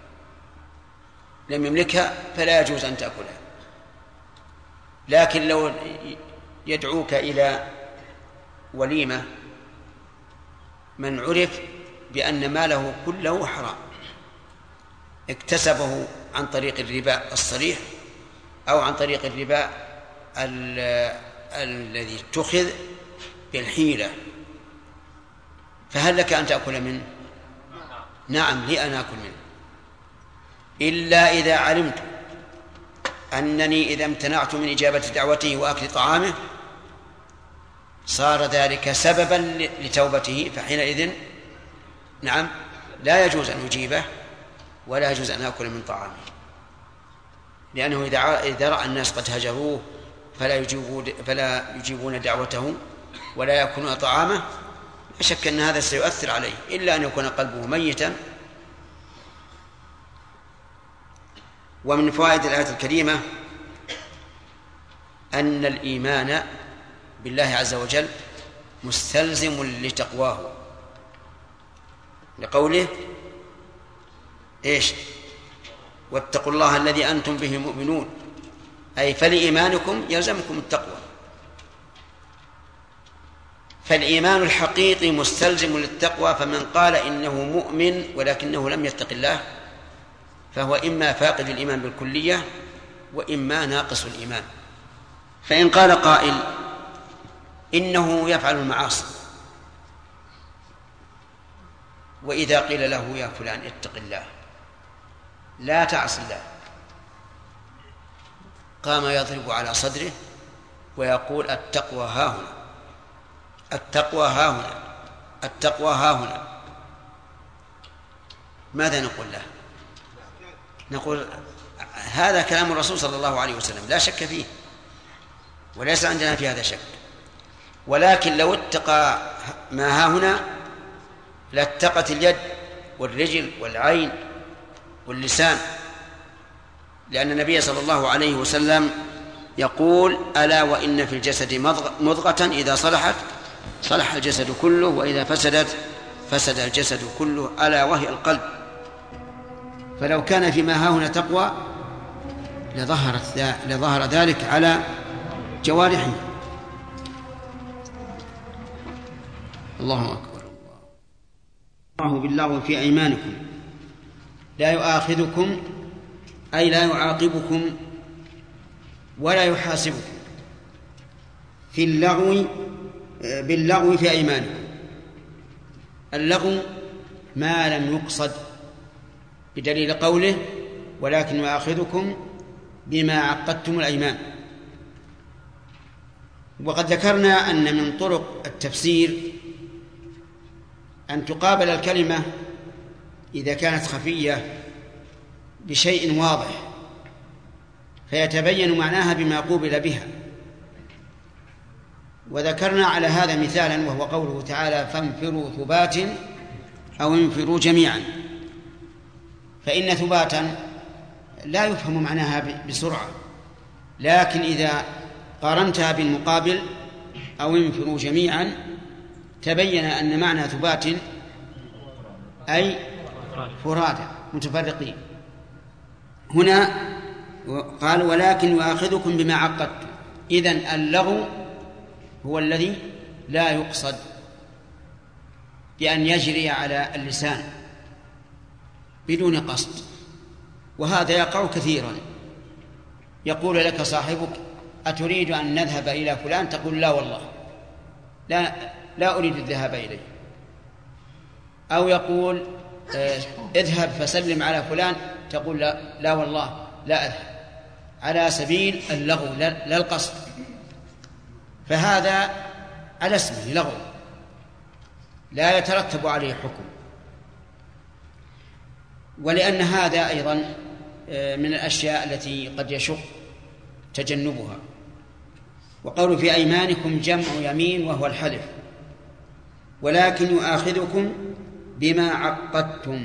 لم يملكها، فلا يجوز أن تأكلها. لكن لو يدعوك إلى وليمة من عرف بأن ماله كله حرام، اكتسبه عن طريق الربا الصريح أو عن طريق الربا الذي اتخذ بالحيلة، فهل لك أن تأكل منه؟ نعم، لي أن أكل منه، إلا إذا علمت أنني إذا امتنعت من إجابة دعوته وأكل طعامه صار ذلك سببا لتوبته، فحينئذ نعم لا يجوز أن أجيبه ولا يجوز أن أكل من طعامه، لأنه إذا رأى الناس قد هجروه فلا يجيبون, فلا يجيبون دعوته ولا يأكلون طعامه، لا شك أن هذا سيؤثر عليه، إلا أن يكون قلبه ميتا. ومن فوائد الآية الكريمة أن الإيمان بالله عز وجل مستلزم لتقواه، لقوله إيش؟ واتقوا الله الذي أنتم به مؤمنون، أي فلإيمانكم يلزمكم التقوى. فالإيمان الحقيقي مستلزم للتقوى، فمن قال إنه مؤمن ولكنه لم يتق الله فهو إما فاقد الإيمان بالكلية وإما ناقص الإيمان. فإن قال قائل إنه يفعل المعاصي، وإذا قيل له يا فلان اتق الله لا تعص الله، قام يضرب على صدره ويقول التقوى ها هنا، التقوى ها هنا، التقوى ها هنا، ماذا نقول له؟ نقول هذا كلام الرسول صلى الله عليه وسلم لا شك فيه وليس عندنا في هذا شك، ولكن لو اتقى ما ها هنا لاتقت اليد والرجل والعين واللسان، لأن النبي صلى الله عليه وسلم يقول ألا وإن في الجسد مضغة إذا صلحت صلح الجسد كله وإذا فسدت فسد الجسد كله ألا وهي القلب. فلو كان فيما ها هنا تقوى لظهرت لظهر ذلك على جوارحه. الله أكبر. الله باللغو في أيمانكم لا يؤاخذكم أي لا يعاقبكم ولا يحاسبكم في اللغو باللغو في أيمانكم. اللغو ما لم يقصد بدليل قوله ولكن يؤاخذكم بما عقدتم الأيمان. وقد ذكرنا أن من طرق التفسير أن تقابل الكلمة إذا كانت خفية بشيء واضح فيتبين معناها بما قوبل بها. وذكرنا على هذا مثالا وهو قوله تعالى فانفروا ثبات أو انفروا جميعا، فإن ثباتا لا يفهم معناها بسرعة، لكن إذا قارنتها بالمقابل أو انفروا جميعا تبين أن معنى ثبات أي فرادى متفرقين. هنا قال ولكن يؤاخذكم بما عقدتم، إذن اللغو هو الذي لا يقصد بأن يجري على اللسان بدون قصد، وهذا يقع كثيرا. يقول لك صاحبك أتريد أن نذهب إلى فلان؟ تقول لا والله لا, لا أريد الذهاب إليه. أو يقول اذهب فسلم على فلان، تقول لا, لا والله لا أذهب، على سبيل اللغو لا القصد، فهذا على اسمه لغو لا يترتب عليه حكم. ولأن هذا أيضا من الأشياء التي قد يشق تجنبها. وقول في أيمانكم جمع يمين وهو الحلف، ولكن يؤاخذكم بما عقدتم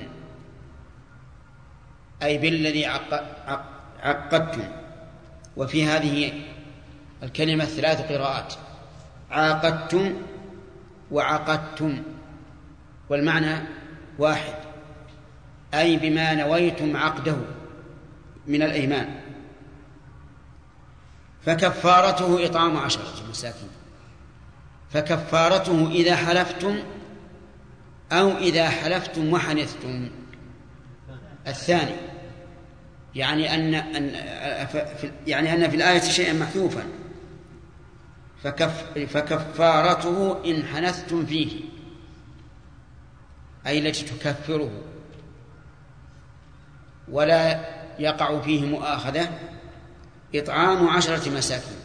أي بالذي عقدتم. وفي هذه الكلمة ثلاث قراءات، عاقدتم وعقدتم، والمعنى واحد، أي بما نويتم عقده من الأيمان. فكفارته إطعام عشرة مساكين، فكفارته إذا حلفتم أو إذا حلفتم وحنثتم الثاني، يعني أن, أن يعني أن في الآية شيئا محذوفا، فكف فكفارته إن حنثتم فيه، أي التي تكفره ولا يقع فيه مؤاخذة، إطعام عشرة مساكين.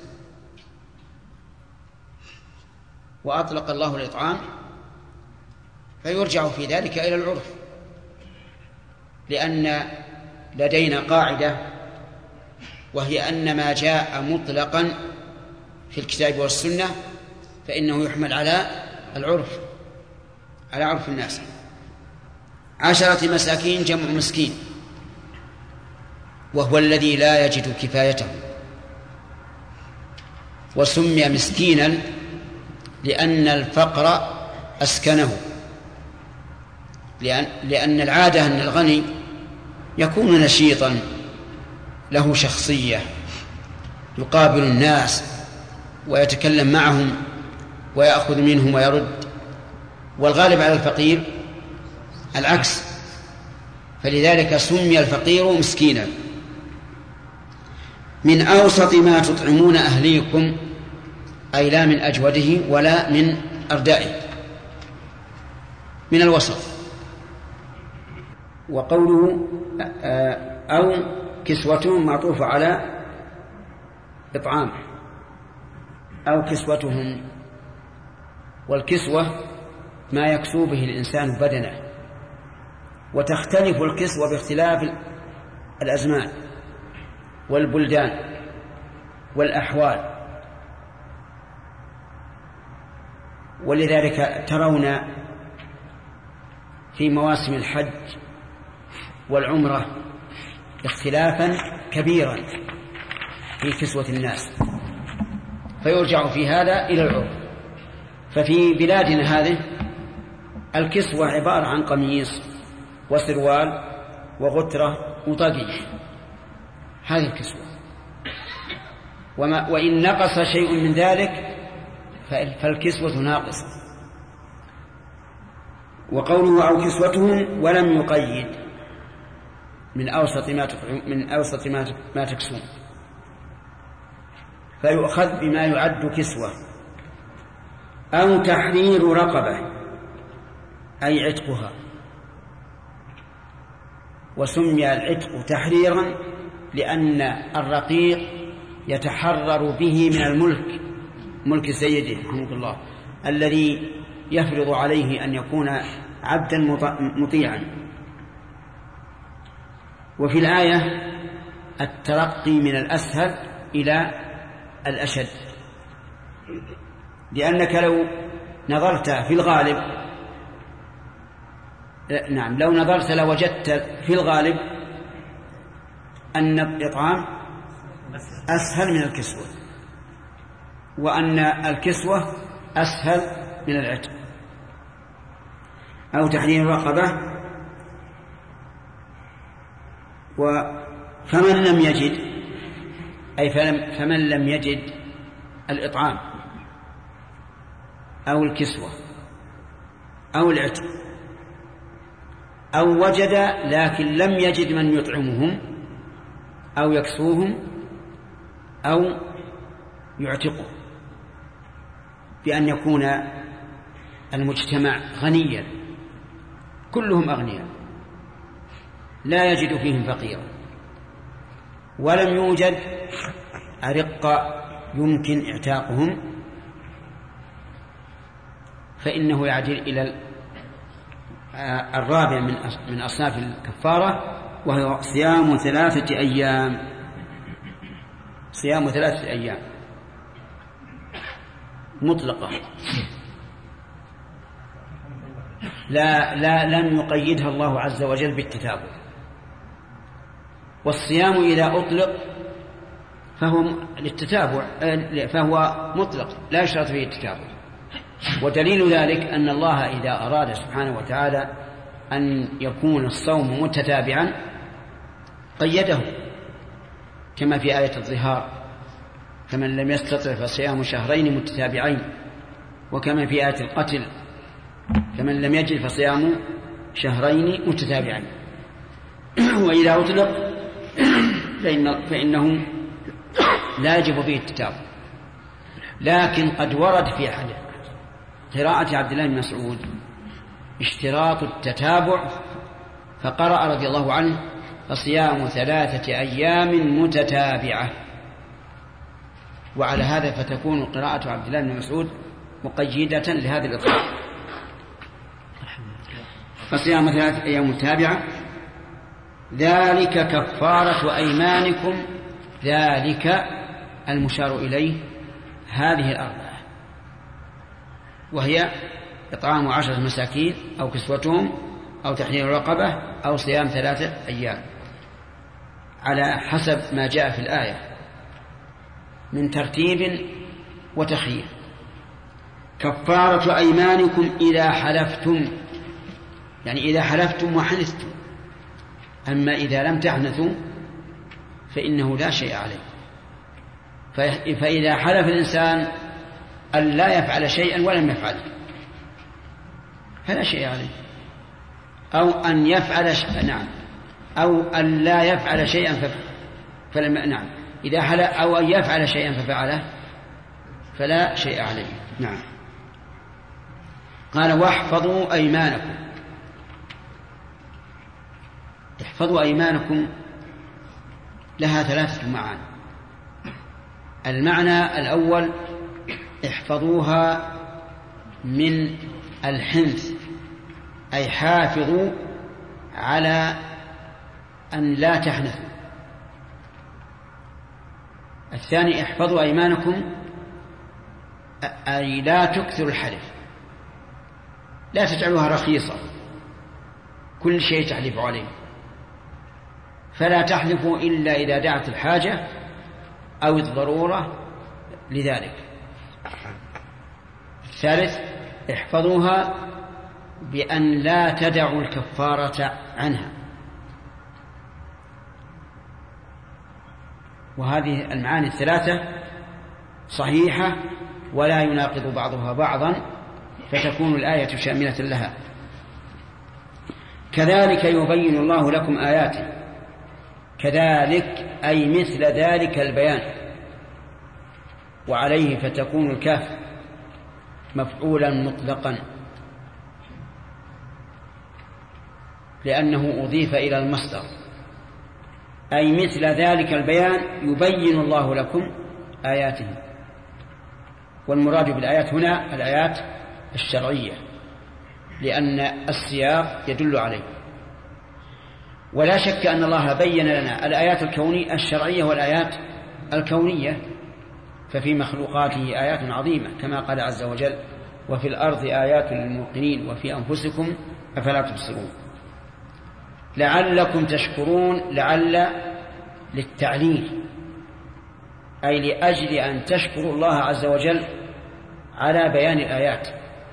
وأطلق الله الإطعام، فيرجع في ذلك إلى العرف، لأن لدينا قاعدة وهي أن ما جاء مطلقا في الكتاب والسنة فإنه يحمل على العرف، على عرف الناس. عشرة مساكين جمع مسكين، وهو الذي لا يجد كفايته، وسمي مسكينا لأن الفقر أسكنه، لأن, لأن العادة أن الغني يكون نشيطا له شخصية، يقابل الناس ويتكلم معهم ويأخذ منهم ويرد، والغالب على الفقير العكس، فلذلك سمي الفقير مسكينا. من أوسط ما تطعمون أهليكم، أي لا من أجوده ولا من أردائه، من الوسط. وقوله أو كسوتهم معطوف على إطعام، أو كسوتهم، والكسوة ما يكسو به الإنسان بدنه، وتختلف الكسوة باختلاف الأزمان والبلدان والأحوال، ولذلك ترون في مواسم الحج والعمرة اختلافا كبيرا في كسوة الناس، فيرجع في هذا إلى العرف. ففي بلادنا هذه الكسوة عبارة عن قميص وسروال وغترة وطاقية، هذه الكسوة، وما وإن نقص شيء من ذلك فالكسوة ناقصة. وقوله أو كسوتهم ولم يقيد، من أوسط ما من أوسط ما تكسون، فيؤخذ بما يعد كسوة. أو تحرير رقبة، أي عتقها، وسمي العتق تحريرا لأن الرقيق يتحرر به من الملك، ملك سيده رحمه الله، الذي يفرض عليه أن يكون عبدا مطيعا. وفي الآية الترقي من الأسهل إلى الأشد، لأنك لو نظرت في الغالب نعم لو نظرت لوجدت في الغالب أن الإطعام أسهل من الكسوة، وأن الكسوة أسهل من العتق. أو تحرير رقبة. فمن لم يجد، أي فمن لم يجد الإطعام أو الكسوة أو العتق، أو وجد لكن لم يجد من يطعمهم أو يكسوهم أو يعتقه، بأن يكون المجتمع غنيا، كلهم أغنياء لا يجد فيهم فقيرا، ولم يوجد أرقة يمكن اعتاقهم، فإنه يعدل إلى الرابع من أصناف الكفارة، وهو صيام ثلاثة أيام. صيام ثلاثة أيام مطلقة، لا لا لم يقيدها الله عز وجل بالتتابع. والصيام إذا أطلق فهو للتتابع، فهو مطلق لا يشترط فيه التتابع. ودليل ذلك أن الله إذا أراد سبحانه وتعالى أن يكون الصوم متتابعا قيده، كما في آية الظهار: فمن لم يستطع فصيام شهرين متتابعين، وكما في آية القتل: فمن لم يجد فصيام شهرين متتابعين. وإذا أطلق فإن فإنه لا يجب فيه التتابع. لكن قد ورد في حديث قراءة عبد الله بن مسعود اشتراط التتابع، فقرأ رضي الله عنه فصيام ثلاثة أيام متتابعة، وعلى هذا فتكون قراءة عبد الله بن مسعود مقيدة لهذا الإطلاق. فصيام ثلاثة أيام متتابعة ذلك كفارة أيمانكم، ذلك المشار إليه هذه الأربعة، وهي إطعام عشرة مساكين أو كسوتهم أو تحرير رقبة أو صيام ثلاثة أيام على حسب ما جاء في الآية من ترتيب وتخيير. كفارة أيمانكم إذا حلفتم، يعني إذا حلفتم وحنثتم. أما إذا لم تحنثوا فإنه لا شيء عليه. فإذا حلف الإنسان أن لا يفعل شيئا ولم يفعله فلا شيء عليه، أو أن يفعل ش... نعم أو أن لا يفعل شيئا ف... فلم نعم إذا حلف أو أن يفعل شيئا ففعله فلا شيء عليه. نعم. قال واحفظوا أيمانكم. احفظوا أيمانكم لها ثلاثة معاني. المعنى الأول احفظوها من الحنث، أي حافظوا على أن لا تحنثوا. الثاني احفظوا أيمانكم أي لا تكثروا الحلف، لا تجعلوها رخيصة كل شيء تحلف عليه، فلا تحلفوا إلا إذا دعت الحاجة أو الضرورة لذلك. الثالث احفظوها بأن لا تدعوا الكفارة عنها. وهذه المعاني الثلاثة صحيحة ولا يناقض بعضها بعضا، فتكون الآية شاملة لها. كذلك يبين الله لكم آياته. كذلك أي مثل ذلك البيان، وعليه فتكون الكاف مفعولا مطلقا لأنه أضيف إلى المصدر، أي مثل ذلك البيان يبين الله لكم آياته. والمراد بالآيات هنا الآيات الشرعية، لأن السياق يدل عليه. ولا شك أن الله بين لنا الآيات الكونية الشرعية والآيات الكونية، ففي مخلوقاته آيات عظيمة كما قال عز وجل وفي الأرض آيات للموقنين وفي أنفسكم أفلا تبصرون. لعلكم تشكرون، لعل للتعليل، أي لأجل أن تشكروا الله عز وجل على بيان الآيات.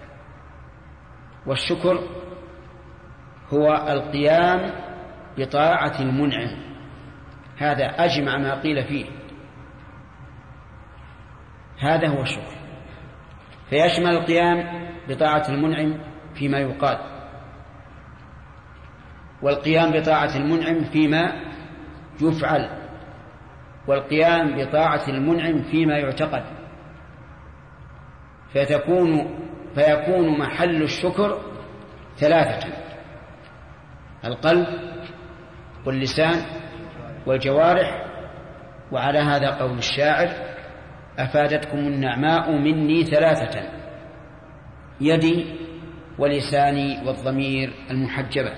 والشكر هو القيام بطاعة المنعم، هذا أجمع ما قيل فيه، هذا هو الشكر. فيشمل القيام بطاعة المنعم فيما يقال، والقيام بطاعة المنعم فيما يفعل، والقيام بطاعة المنعم فيما يعتقد. فتكون فيكون محل الشكر ثلاثة: القلب واللسان والجوارح. وعلى هذا قول الشاعر: أفادتكم النعماء مني ثلاثة: يدي ولساني والضمير المحجبة.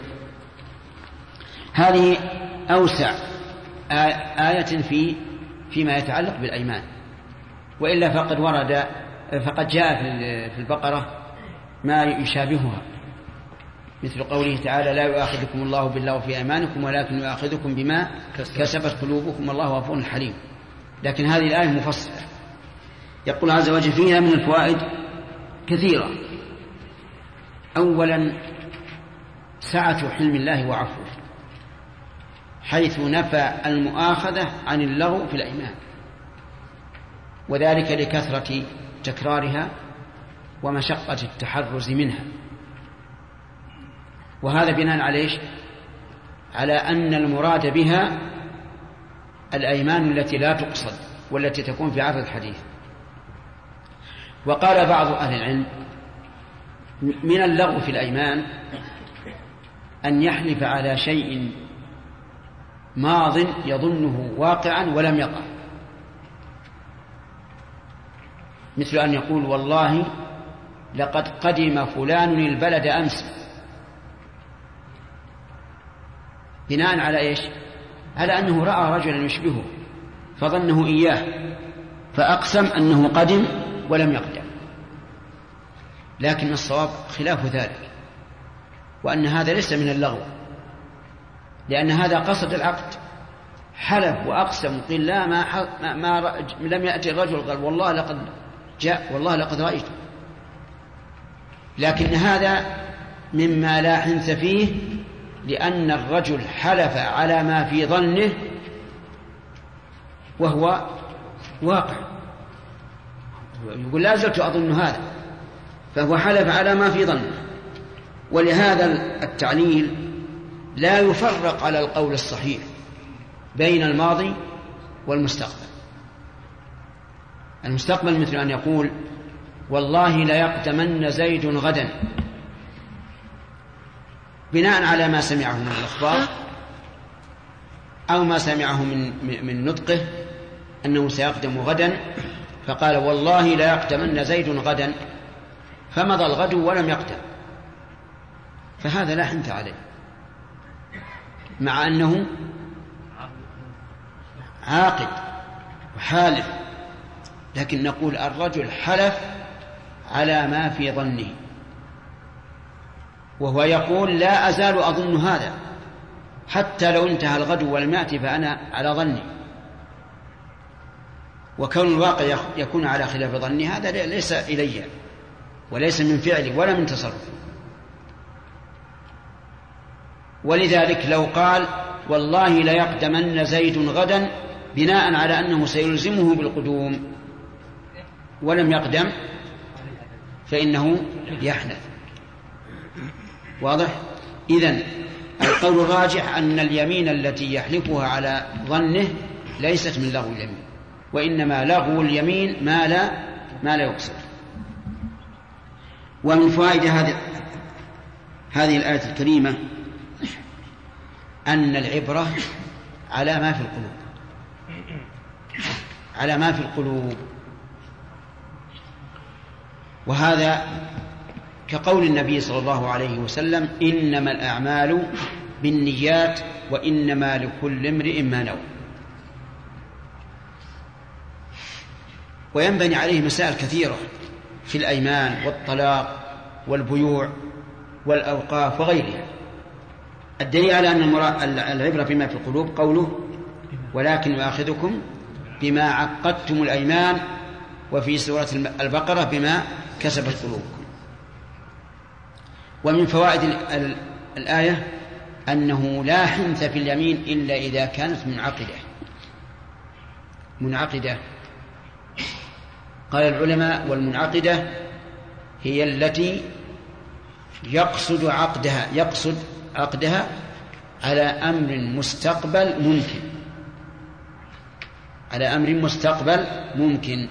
هذه أوسع آية في فيما يتعلق بالأيمان، وإلا فقد ورد فقد جاء في البقرة ما يشابهها، مثل قوله تعالى: لا يؤاخذكم الله باللغو في أيمانكم ولكن يؤاخذكم بما كسبت قلوبكم والله غفور حليم. لكن هذه الآية مفصلة. يقول عز وجل فيها من الفوائد كثيرة. أولا سعة حلم الله وعفوه، حيث نفى المؤاخذة عن اللغو في الأيمان، وذلك لكثرة تكرارها ومشقة التحرز منها. وهذا بناء على إيش؟ على أن المراد بها الأيمان التي لا تقصد والتي تكون في عرض الحديث. وقال بعض أهل العلم من اللغو في الأيمان أن يحلف على شيء ماض يظنه واقعا ولم يقع، مثل أن يقول والله لقد قدم فلان البلد أمس، بناء على إيش؟ على أنه رأى رجلا يشبهه فظنه إياه فأقسم أنه قدم ولم يقدم. لكن الصواب خلاف ذلك، وأن هذا ليس من اللغو، لأن هذا قصد العقد، حلف وأقسم قيل لا ما, ما, ما لم يأتي الرجل قال والله لقد جاء والله لقد رأيته. لكن هذا مما لا حنث فيه، لأن الرجل حلف على ما في ظنه وهو واقع، يقول لا زلت أظن هذا، فهو حلف على ما في ظنه. ولهذا التعليل لا يفرق على القول الصحيح بين الماضي والمستقبل. المستقبل مثل أن يقول والله ليقدمن زيد غدا، بناء على ما سمعه من الأخبار أو ما سمعه من, من نطقه أنه سيقدم غدا، فقال والله ليقدمن زيد غدا، فمضى الغد ولم يقدم، فهذا لا حنث عليه، مع أنه عاقد وحالف. لكن نقول الرجل حلف على ما في ظنه، وهو يقول لا أزال أظن هذا حتى لو انتهى الغد ولم يأتي فأنا على ظني. وكون الواقع يكون على خلاف ظني هذا ليس إلي وليس من فعلي ولا من تصرفي. ولذلك لو قال والله ليقدمن زيد غدا بناء على أنه سيلزمه بالقدوم ولم يقدم فإنه يحنث. واضح؟ إذن القول الراجح أن اليمين التي يحلفها على ظنه ليست من لغو اليمين، وإنما لغو اليمين ما لا ما لا يقصد. ومن فوائد هذه هذه الآية الكريمة أن العبرة على ما في القلوب، على ما في القلوب. وهذا كقول النبي صلى الله عليه وسلم إنما الأعمال بالنيات وإنما لكل امرئ ما نوى. وينبني عليه مسائل كثيرة في الأيمان والطلاق والبيوع والأوقاف وغيرها. الدليل على أن العبرة بما في القلوب قوله ولكن يؤاخذكم بما عقدتم الأيمان، وفي سورة البقرة بما كسبت قلوبكم. ومن فوائد الآية أنه لا حنث في اليمين إلا إذا كانت منعقدة منعقدة قال العلماء والمنعقدة هي التي يقصد عقدها يقصد عقدها على أمر مستقبل ممكن على أمر مستقبل ممكن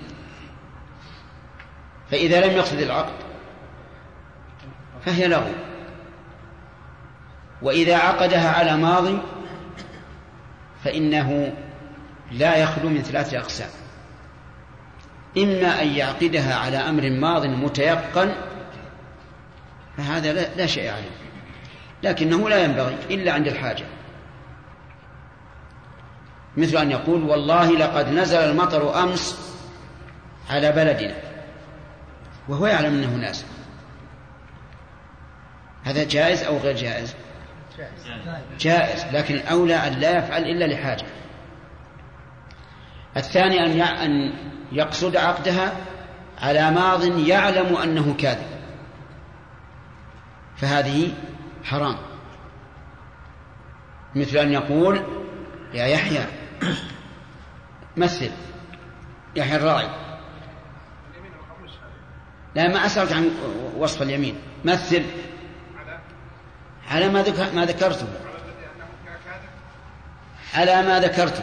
فإذا لم يقصد العقد فهي لغو. وإذا عقدها على ماضي فإنه لا يخلو من ثلاثة أقسام: إما أن يعقدها على أمر ماض متيقن فهذا لا, لا شيء عليه، لكنه لا ينبغي إلا عند الحاجة، مثل أن يقول والله لقد نزل المطر أمس على بلدنا وهو يعلم أنه نازل، هذا جائز أو غير جائز؟ جائز، لكن الأولى أن لا يفعل إلا لحاجة. الثاني أن يقصد عقدها على ماض يعلم أنه كاذب، فهذه حرام، مثل أن يقول يا يحيى مثل يحيى الراعي، لا ما أسألك عن وصف اليمين، مثل على ما ذكر ما ذكرته على ما ذكرته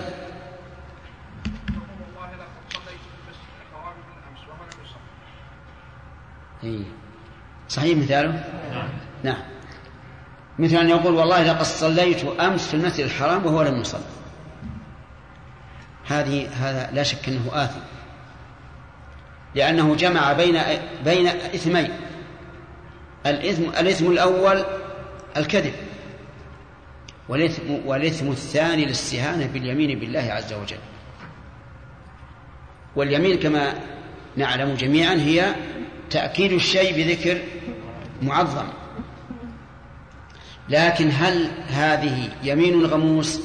صحيح مثاله؟ نعم. نعم. مثل أن يقول والله لقد صليت أمس في المسجد الحرام وهو لم يصلي. هذه هذا لا شك أنه آثم، لأنه جمع بين بين إثمين. الإثم الإثم الأول الكذب، والإثم والإثم الثاني الاستهانة باليمين بالله عز وجل. واليمين كما نعلم جميعا هي تأكيد الشيء بذكر معظم. لكن هل هذه يمين غموس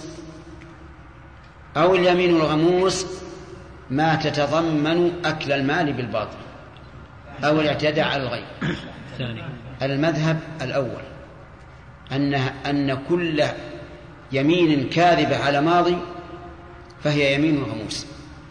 أو اليمين الغموس ما تتضمن أكل المال بالباطل أو الاعتداء على الغير؟ المذهب الأول أن أن كل يمين كاذبة على ماضي فهي يمين غموس.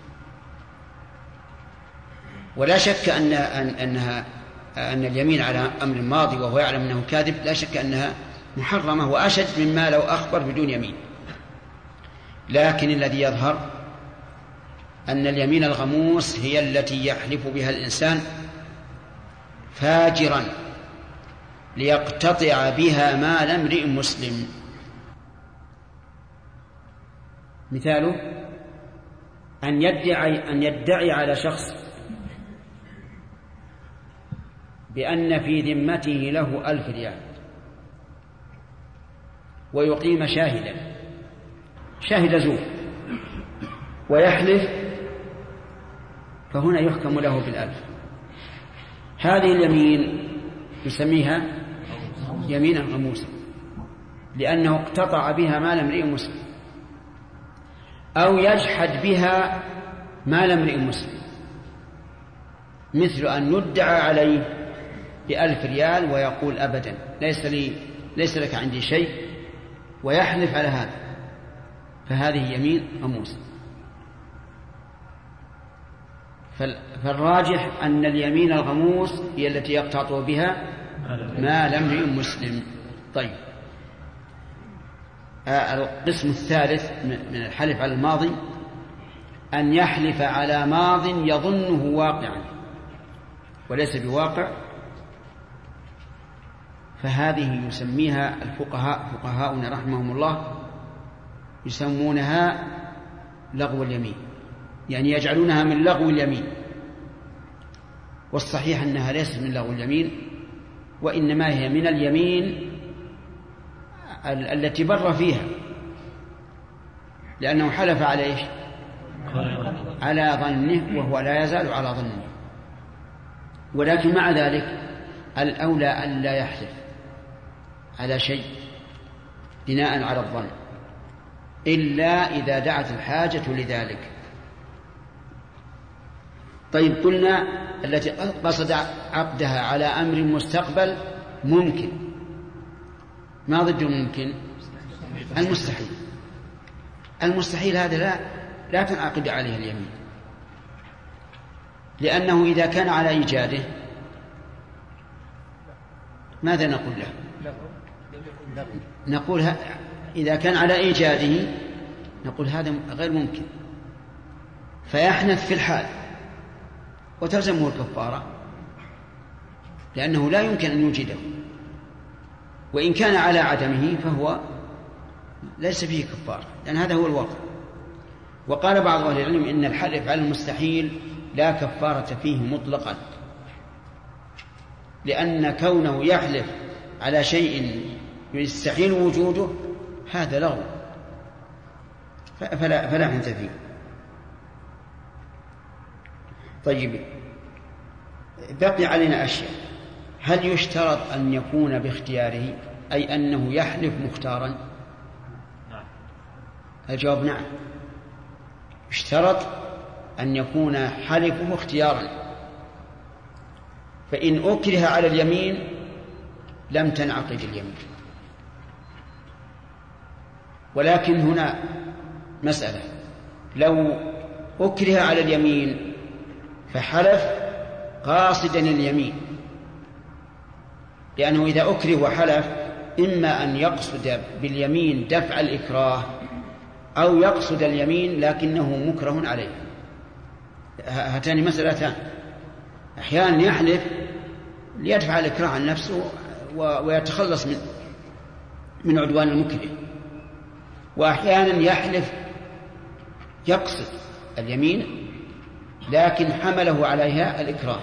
ولا شك أن أنها أن اليمين على أمر ماضي وهو يعلم أنه كاذب لا شك أنها محرمة وأشد مما لو أخبر بدون يمين. لكن الذي يظهر أن اليمين الغموس هي التي يحلف بها الإنسان فاجرا ليقتطع بها مال امرئ مسلم. مثاله أن يدعي أن يدعي على شخص بأن في ذمته له ألف ريال ويقيم شاهدا شاهد زور ويحلف، فهنا يحكم له بالألف. هذه اليمين يسميها يمينا غموسا لأنه اقتطع بها مال امرئ مسلم، أو يجحد بها مال امرئ مسلم، مثل أن يدعى عليه بألف ريال ويقول أبدا ليس لي ليس لك عندي شيء ويحلف على هذا، فهذه يمين غموس. فالراجح أن اليمين الغموس هي التي يقتطع بها مال امرئ مسلم. طيب، القسم الثالث من الحلف على الماضي أن يحلف على ماض يظنه واقعا وليس بواقع، فهذه يسميها الفقهاء فقهاؤنا رحمهم الله يسمونها لغو اليمين، يعني يجعلونها من لغو اليمين. والصحيح أنها ليست من لغو اليمين، وإنما هي من اليمين التي بر فيها، لأنه حلف على إيش؟ على ظنه وهو لا يزال على ظنه. ولكن مع ذلك الأولى أن لا يحلف على شيء بناء على الظن إلا إذا دعت الحاجة لذلك. طيب، قلنا التي قصد عقدها على أمر مستقبل ممكن، ما ضد ممكن؟ المستحيل. المستحيل هذا لا لا تنعقد عليه اليمين، لأنه إذا كان على إيجاده ماذا نقول له؟ نقول إذا كان على إيجاده نقول هذا غير ممكن، فيحنث في الحال وتلزمه الكفارة، لأنه لا يمكن أن يوجده. وإن كان على عدمه فهو ليس فيه كفارة، لأن هذا هو الواقع. وقال بعض أهل العلم إن الحلف على المستحيل لا كفارة فيه مطلقا، لأن كونه يحلف على شيء يستحيل وجوده هذا لغو، فلا, فلا حنث فيه. طيب، بقي علينا أشياء. هل يشترط أن يكون باختياره، أي أنه يحلف مختارا؟ نعم. الجواب نعم، يشترط أن يكون حلفه اختيارا، فإن أكره على اليمين لم تنعقد اليمين. ولكن هنا مسألة، لو أكره على اليمين فحلف قاصدا اليمين، لأنه إذا أكره وحلف إما أن يقصد باليمين دفع الإكراه أو يقصد اليمين لكنه مكره عليه. هاتان مسألتان، أحيانا يحلف ليدفع الإكراه عن نفسه ويتخلص من من عدوان المكره، وأحيانا يحلف يقصد اليمين لكن حمله عليها الإكراه.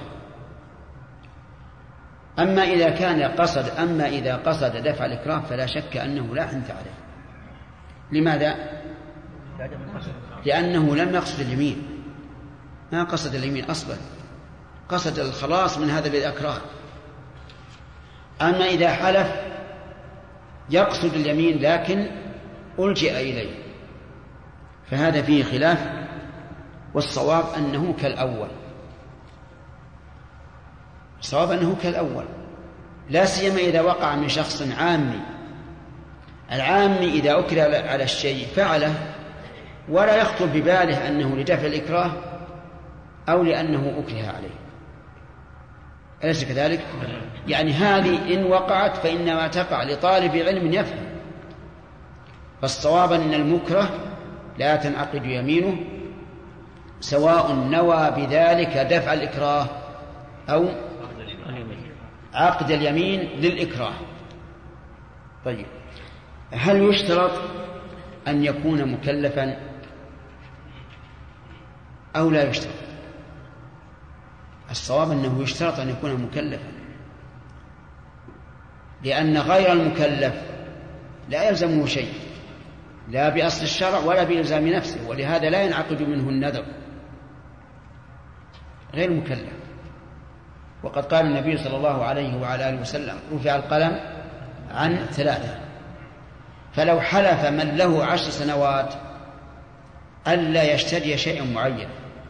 أما إذا كان قصد أما إذا قصد دفع الإكراه فلا شك أنه لا حنث عليه. لماذا؟ لأنه لم يقصد اليمين، ما قصد اليمين أصلا، قصد الخلاص من هذا الذي أكراه. أما إذا حلف يقصد اليمين لكن ألجئ إليه فهذا فيه خلاف، والصواب أنه كالأول، الصواب أنه كالأول، لا سيما إذا وقع من شخص عامي. العامي إذا أكره على الشيء فعله ولا يخطر بباله أنه لدفع الإكراه أو لأنه أكره عليه، أليس كذلك؟ يعني هذه إن وقعت فإنما تقع لطالب علم يفهم. فالصواب أن المكره لا تنعقد يمينه سواء نوى بذلك دفع الإكراه أو عقد اليمين للإكراه. طيب، هل يشترط أن يكون مكلفا أو لا يشترط؟ الصواب أنه يشترط أن يكون مكلفا، لأن غير المكلف لا يلزمه شيء لا بأصل الشرع ولا بإلزام نفسه، ولهذا لا ينعقد منه النذر. غير مكلف. وقد قال النبي صلى الله عليه وعلى آله وسلم رفع القلم عن ثلاثة، فلو حلف من له عشر سنوات ألا يشتري شيئا معين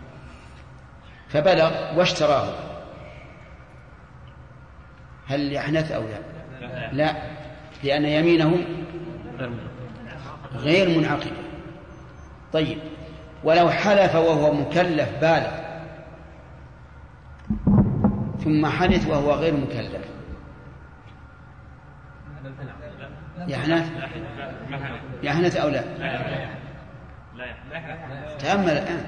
فبلغ واشتراه هل يحنث أو لا؟ لا، لأن يمينه غير منعقد. طيب، ولو حلف وهو مكلف بالغ ثم حنث وهو غير مكلف يحنث يحنث أو لا؟ تأمل الآن،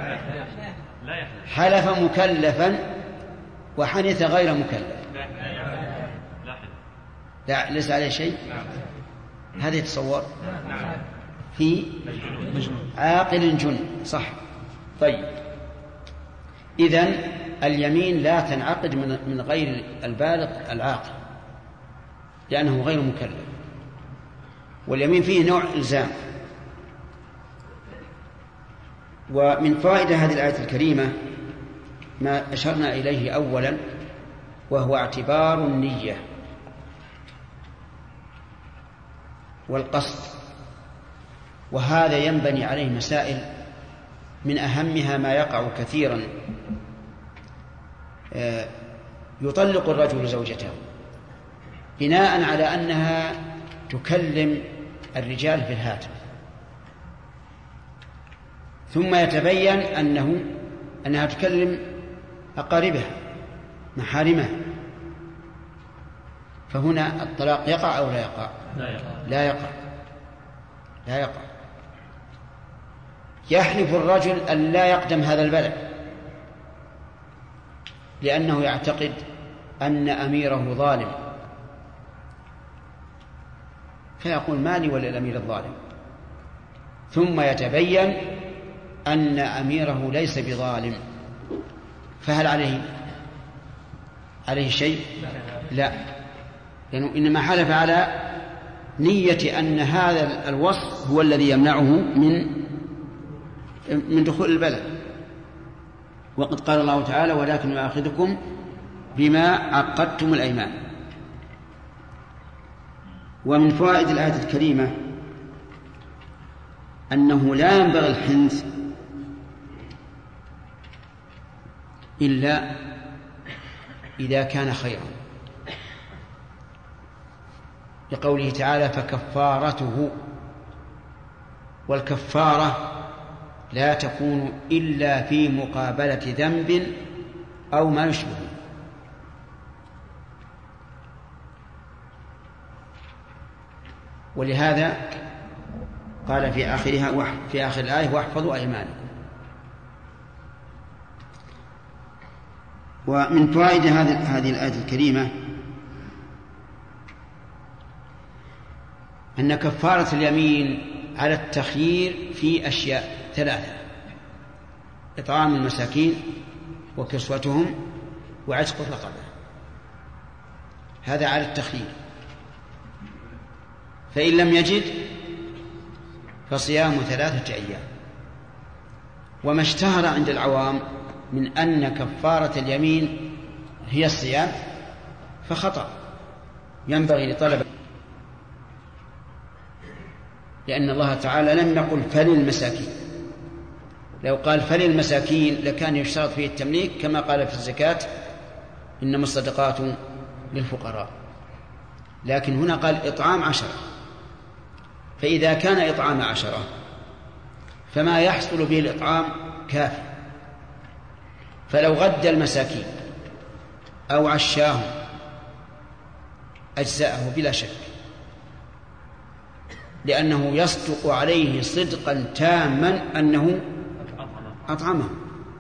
حلف مكلفا وحنث غير مكلف لا ليس عليه شيء. هذا يتصور في عاقل جن، صح؟ طيب، إذن اليمين لا تنعقد من غير البالغ العاقل لأنه غير مكلف، واليمين فيه نوع إلزام. ومن فائدة هذه الآية الكريمة ما أشرنا إليه أولا، وهو اعتبار النية والقصد، وهذا ينبني عليه مسائل، من أهمها ما يقع كثيرا: يطلق الرجل زوجته بناء على أنها تكلم الرجال في الهاتف، ثم يتبين أنه أنها تكلم أقاربها محارمها، فهنا الطلاق يقع أو لا يقع؟ لا يقع لا يقع. يحلف الرجل أن لا يقدم هذا البلد لأنه يعتقد أن أميره ظالم، فيقول مالي وللأمير الظالم، ثم يتبين أن أميره ليس بظالم، فهل عليه عليه شيء؟ لا، لأنه إنما حلف على نية أن هذا الوصف هو الذي يمنعه من من دخول البلد. وقد قال الله تعالى: ولكن يؤاخذكم بما عقدتم الأيمان. ومن فوائد الآية الكريمة أنه لا ينبغي الحنث إلا إذا كان خيرا، لقوله تعالى: فكفارته. والكفارة لا تكون إلا في مقابلة ذنب أو ما يشبه. ولهذا قال في آخرها في آخر الآية واحفظوا أيمانكم. ومن فوائد هذه الآية الكريمة أن كفارة اليمين على التخيير في أشياء ثلاثة: إطعام المساكين وكسوتهم وعتق الرقبة. هذا على التخيير. فإن لم يجد فصيام ثلاثة أيام. وما اشتهر عند العوام من أن كفارة اليمين هي الصيام فخطأ، ينبغي لطلب، لأن الله تعالى لم يقل فللمساكين. لو قال فللمساكين لكان يشترط فيه التمليك كما قال في الزكاة إنما الصدقات للفقراء، لكن هنا قال إطعام عشرة. فإذا كان إطعام عشرة فما يحصل به الإطعام كافي. فلو غدى المساكين أو عشاهم أجزاءه بلا شك، لأنه يصدق عليه صدقا تاما أنه أطعمه.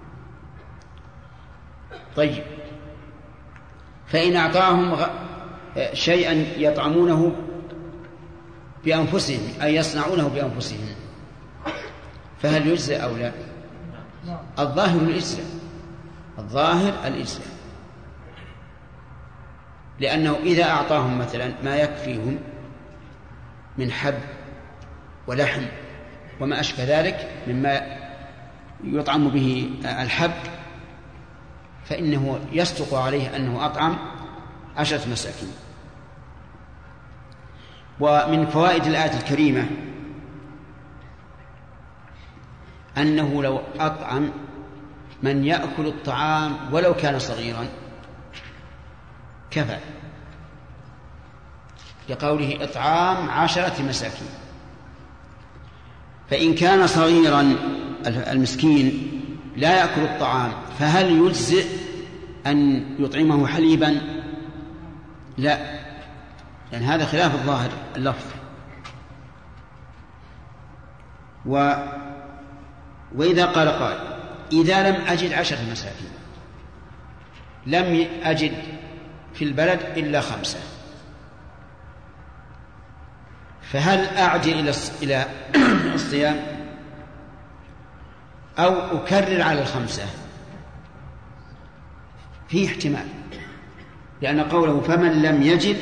طيب، فإن أعطاهم شيئا يطعمونه بأنفسهم أي يصنعونه بأنفسهم فهل يجزى أو لا؟ الظاهر الإجزاء، الظاهر الإجزاء، لأنه إذا أعطاهم مثلا ما يكفيهم من حب ولحم وما أشبه ذلك مما يطعم به الحب فإنه يصدق عليه أنه أطعم عشرة مساكين. ومن فوائد الآية الكريمة أنه لو أطعم من يأكل الطعام ولو كان صغيرا كفى، لقوله إطعام عشرة مساكين. فإن كان صغيرا المسكين لا يأكل الطعام فهل يجزئ أن يطعمه حليبا؟ لا، لأن يعني هذا خلاف الظاهر اللفظ. و... وإذا قال قال إذا لم أجد عشرة مساكين، لم أجد في البلد إلا خمسة، فهل أعجل إلى الصيام أو أكرر على الخمسة؟ فيه احتمال، لأن قوله فمن لم يجد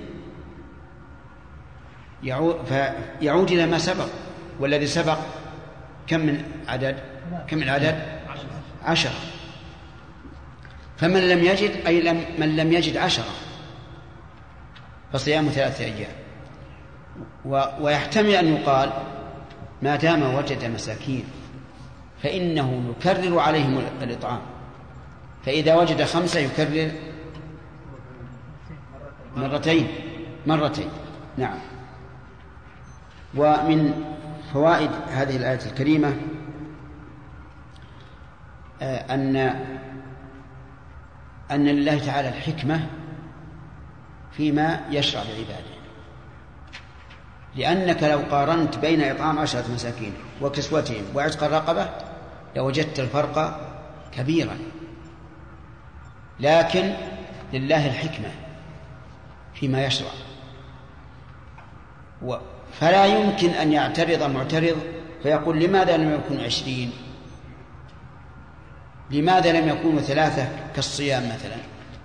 يعود إلى ما سبق، والذي سبق كم من عدد كم من عدد عشرة. فمن لم يجد أي لم من لم يجد عشرة فصيام ثلاثة أيام. ويحتمل أن يقال ما دام وجد مساكين فإنه يكرر عليهم الإطعام، فإذا وجد خمسة يكرر مرتين مرتين نعم. ومن فوائد هذه الآية الكريمة أن أن لله تعالى الحكمة فيما يشرع لعباده، لأنك لو قارنت بين إطعام عشرة مساكين وكسوتهم وعتق الرقبة لوجدت الفرق كبيرا، لكن لله الحكمة فيما يشرع. فلا يمكن أن يعترض معترض فيقول لماذا لم يكن عشرين، لماذا لم يكونوا ثلاثة كالصيام مثلا؟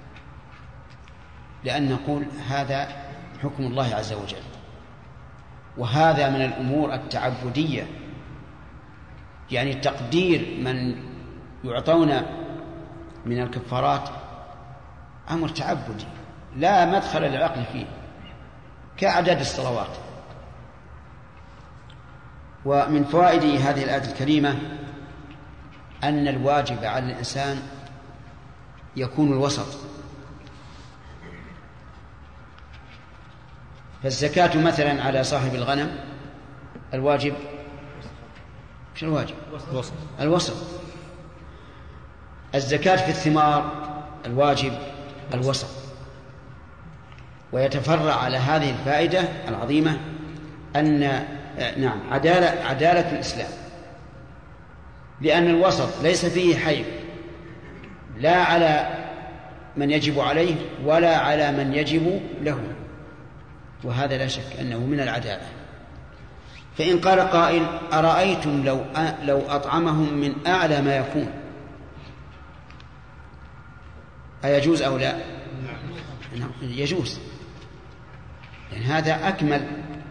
لأن نقول هذا حكم الله عز وجل، وهذا من الأمور التعبدية، يعني تقدير من يعطون من الكفارات أمر تعبدي لا مدخل للعقل فيه كأعداد الصلوات. ومن فوائد هذه الآية الكريمة أن الواجب على الإنسان يكون الوسط. فالزكاة مثلا على صاحب الغنم الواجب شو الواجب؟ الوسط. الوسط. الزكاة في الثمار الواجب الوسط. ويتفرع على هذه الفائدة العظيمة أن نعم عدالة عدالة الإسلام، لأن الوسط ليس فيه حيف لا على من يجب عليه ولا على من يجب له، وهذا لا شك أنه من العدالة. فإن قال قائل أرأيتم لو لو أطعمهم من أعلى ما يكون أيجوز أو لا؟ نعم يجوز، لأن هذا أكمل.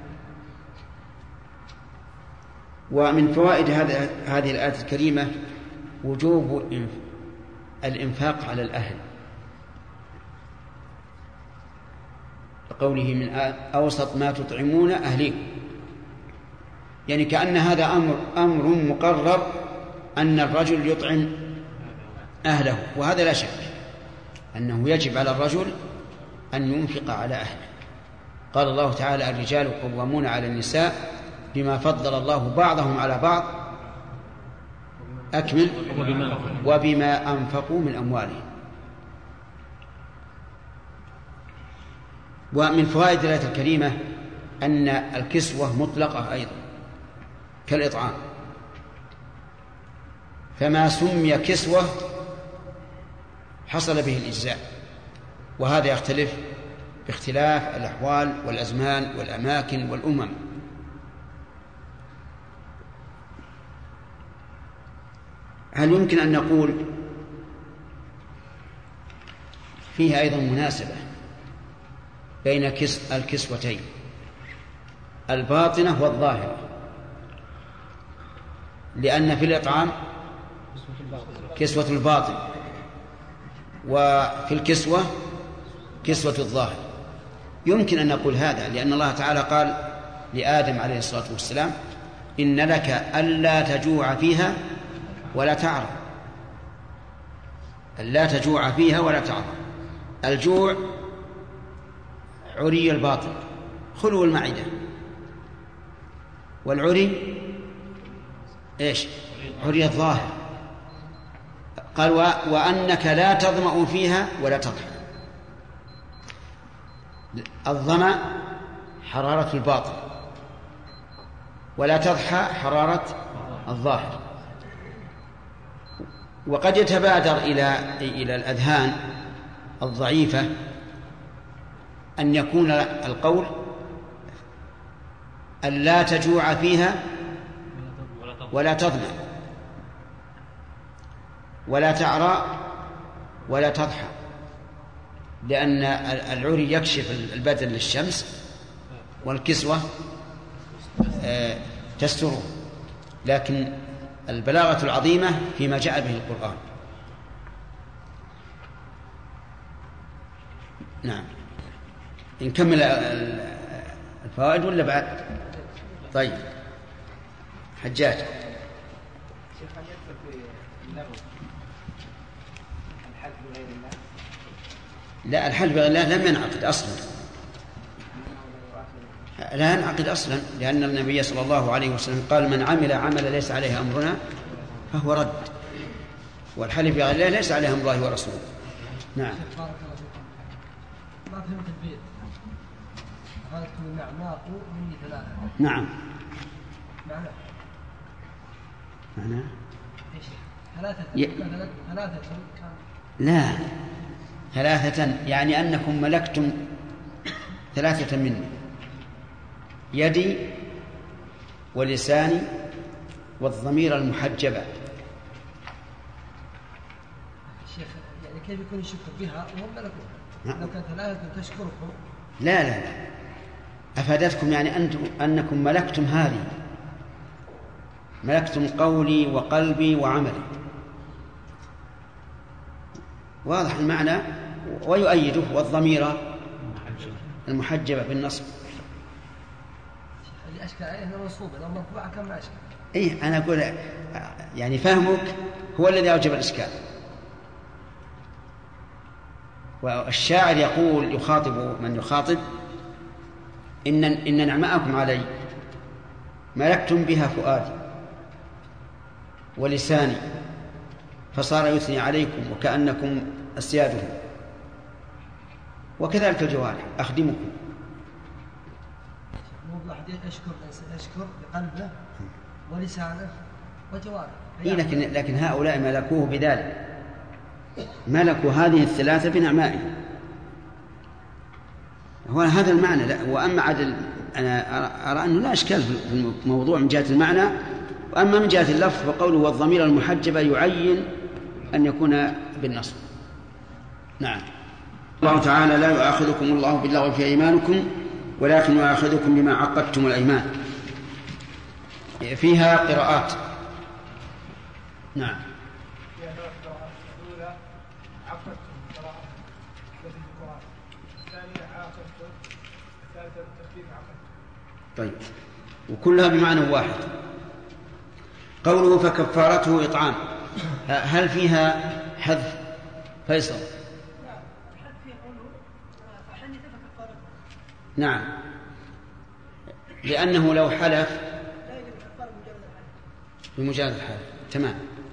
ومن فوائد هذا هذه الآية الكريمة وجوب الإنفاق على الأهل، قوله من أوسط ما تطعمون أهليكم، يعني كأن هذا أمر أمر مقرر أن الرجل يطعم أهله، وهذا لا شك أنه يجب على الرجل أن ينفق على أهله. قال الله تعالى الرجال قوامون على النساء بما فضل الله بعضهم على بعض أكمل وبما أنفقوا من أموالهم. ومن فوائد الآية الكريمة أن الكسوة مطلقة أيضا كالإطعام، فما سمي كسوة حصل به الإجزاء، وهذا يختلف باختلاف الأحوال والأزمان والأماكن والأمم. هل يمكن أن نقول فيها أيضا مناسبة بين الكسوتين الباطنة والظاهرة؟ لأن في الإطعام كسوة الباطن، وفي الكسوة كسوة الظاهر. يمكن أن نقول هذا لأن الله تعالى قال لآدم عليه الصلاة والسلام إن لك ألا تجوع فيها ولا تعرى، ألا تجوع فيها ولا تعرى. الجوع عري الباطن خلو المعدة، والعري إيش؟ عري الظاهر. قال وأنك لا تظمأ فيها ولا تضحى. الظمأ حرارة الباطن، ولا تضحى حرارة الظاهر. وقد يتبادر إلى إلى الأذهان الضعيفة أن يكون القول أن لا تجوع فيها ولا تظمأ ولا تعرى ولا تضحى، لأن العري يكشف البدن للشمس والكسوة تستره. لكن البلاغة العظيمة فيما جاء به القرآن. نعم نكمل الفوائد ولا بعد؟ طيب حجاج. لا الحلف بغير الله لم ينعقد أصلا، لا ينعقد أصلا، لأن النبي صلى الله عليه وسلم قال من عمل عمل ليس عليه أمرنا فهو رد، والحلف بغير الله ليس عليه أمر الله ورسوله. نعم. ما فهمت البيت. قالت النعماء مني ثلاثة. نعم. معنى. معنى. إيش؟ ثلاثة. ي... ثلاثة. لا. ثلاثة يعني أنكم ملكتم ثلاثة مني، يدي ولساني والضمير المحجبة. الشيخ يعني كيف يكون الشكر بها وهم ملكوها؟ لو كان ثلاثة تشكركم. لا لا لا أفادتكم يعني أنتم أنكم ملكتم هذه، ملكتم قولي وقلبي وعملي. واضح المعنى ويؤيده والضمير المحجبة بالنصب. اللي أشكال عليه أنه منصوب لو مرفوع كم ما أشكال. إيه أنا أقول يعني فهمك هو الذي أوجب الإشكال. والشاعر يقول يخاطب من يخاطب إن إن نعماءكم علي ملكتم بها فؤادي ولساني فصار يثني عليكم وكأنكم أسياده، وكذلك الجوارح أخدمكم. الواحد يشكر يشكر بقلبه ولسانه وجواره. إيه لكن لكن هؤلاء ملكوه بذلك، ملكوا هذه الثلاثة بنعمائه، هو هذا المعنى. لا وأما عدل أنا أرى أنه لا إشكال في الموضوع من جهة المعنى، وأما من جهة اللفظ فقوله والضمير المحجبة يعين أن يكون بالنصب. نعم. الله تعالى لا يؤاخذكم الله باللغو في أيمانكم ولكن يؤاخذكم بما عقدتم الأيمان. فيها قراءات. نعم. طيب وكلها بمعنى واحد. قوله فكفارته إطعام، هل فيها حذف فيصل؟ نعم، لأنه لو حلف بمجرد الحلف. تمام.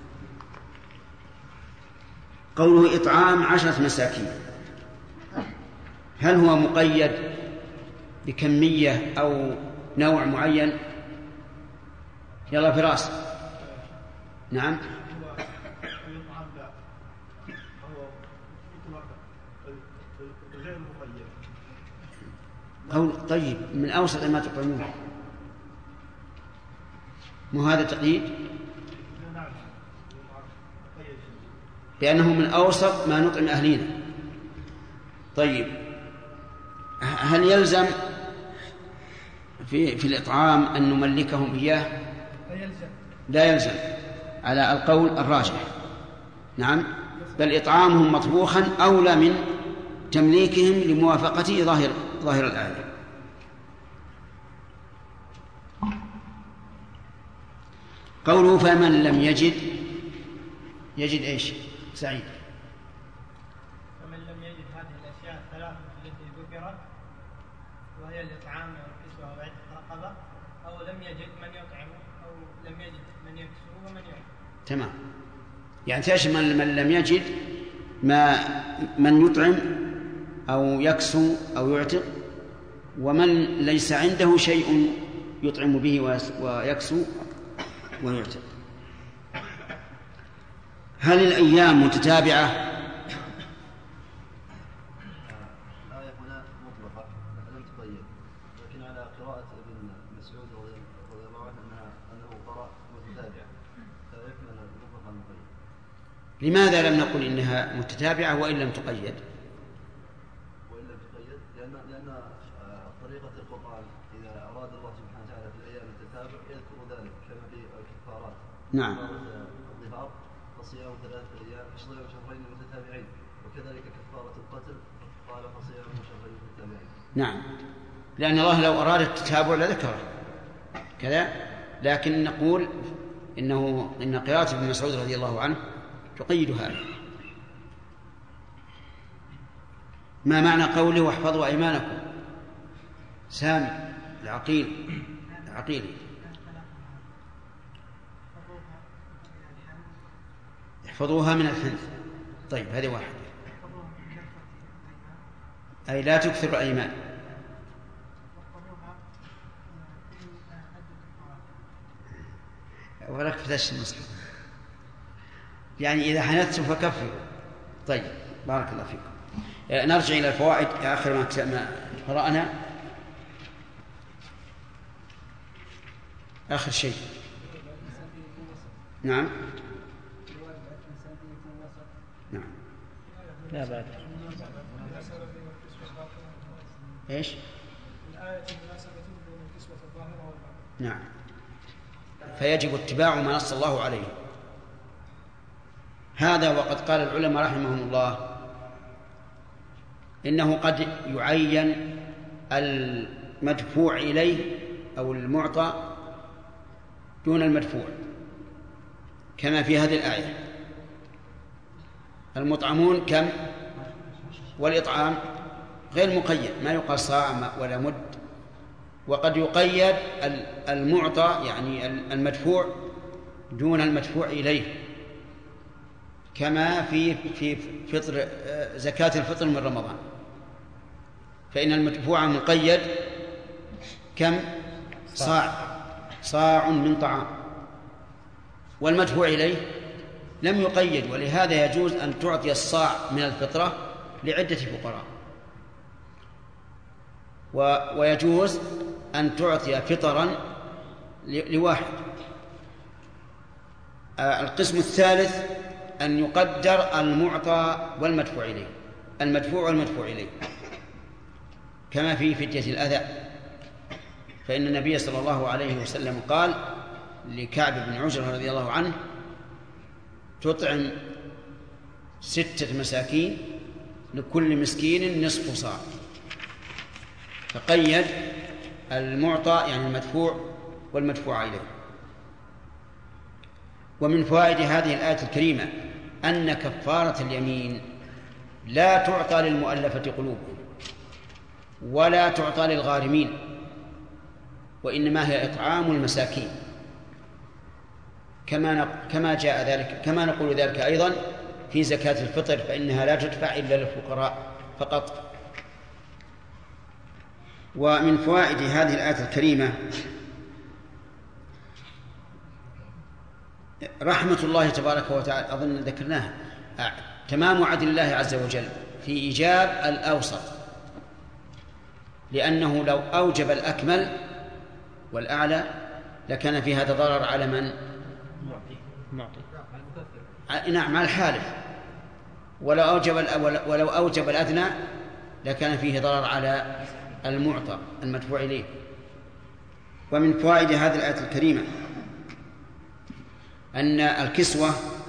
قوله إطعام عشرة مساكين، هل هو مقيد بكمية أو نوع معين؟ يلا فراس. نعم. أو طيب من أوسط ما تطعمون، مو هذا تقييد؟ لأنه من أوسط ما نطعم أهلينا. طيب هل يلزم في في الإطعام أن نملكهم إياه؟ لا يلزم على القول الراجح. نعم، بل إطعامهم مطبوخا أولى من تمليكهم لموافقة ظاهر ظاهر الآية. قوله فمن لم يجد، يجد إيش سعيد؟ فمن لم يجد هذه الأشياء الثلاثة التي ذكرت وهي الإطعام والكسوة وعتق رقبة، أو لم يجد من يطعمه أو لم يجد من يكسوه ومن يعتق. تمام، يعني تشمل من لم يجد ما من يطعم أو يكسو أو يعتق، ومن ليس عنده شيء يطعم به ويكسو ويعتق. هل الأيام متتابعة؟ الآية هنا مطلقة لم تقيد، لكن على قراءة ابن مسعود رضي الله عنه أنه قرأ متتابعة فيكمل المطلق المقيد. لماذا لم نقل إنها متتابعة وإن لم تقيد؟ وإن لم تقيد لأن لأن طريقة القرآن إذا أراد الله سبحانه وتعالى في الأيام التتابع يذكر ذلك كما في الكفارات. نعم. الظهار فصيام ثلاثة أيام فصيام شهرين متتابعين، وكذلك كفارة القتل قال فصيام شهرين متتابعين. نعم، لأن الله لو أراد التتابع لذكره كذا، لكن نقول إنه إن قراءة ابن مسعود رضي الله عنه تقيد هذا. ما معنى قوله واحفظوا أيمانكم؟ سامي العقيل العقيل احفظوها من الحنث. طيب هذه واحدة، أي لا تكثر الأيمان. ولك فتش المصحف، يعني إذا حنثتم فكفروا. طيب بارك الله فيكم. نرجع إلى الفوائد آخر ما قرأنا. آخر شيء. نعم نعم لا بعد إيش؟ نعم، فيجب اتباع ما نص الله عليه. هذا وقد قال العلماء رحمهم الله إنه قد يعين المدفوع إليه أو المعطى دون المدفوع، كما في هذه الآية المطعمون كم، والإطعام غير مقيد، ما يقال صاع ولا مد. وقد يقيد المعطى يعني المدفوع دون المدفوع إليه، كما في في فطر زكاة الفطر من رمضان، فإن المدفوع مقيد كم صاع صاع من طعام. والمدفوع إليه لم يقيد، ولهذا يجوز أن تعطي الصاع من الفطرة لعدة فقراء، ويجوز أن تعطي فطرا لواحد. القسم الثالث أن يقدر المعطى والمدفوع إليه، المدفوع والمدفوع إليه، كما في فدية الأذى، فإن النبي صلى الله عليه وسلم قال لكعب بن عجرة رضي الله عنه: تطعم ستة مساكين لكل مسكين نصف صاع، فقيد المعطى يعني المدفوع والمدفوع إليه. ومن فوائد هذه الآية الكريمة أن كفارة اليمين لا تعطى للمؤلفة قلوبهم ولا تعطى للغارمين، وإنما هي إطعام المساكين، كما كما جاء ذلك كما نقول ذلك أيضا في زكاة الفطر، فإنها لا تدفع إلا للفقراء فقط. ومن فوائد هذه الآية الكريمة رحمة الله تبارك وتعالى، أظن ذكرناها، تمام عدل الله عز وجل في إيجاب الأوسط، لأنه لو أوجب الأكمل والأعلى لكان في هذا ضرر على من؟ نعم، على الحالف. ولو أوجب ولو أوجب الأدنى لكان فيه ضرر على المعطى المدفوع إليه. ومن فوائد هذه الآية الكريمة أن الكسوة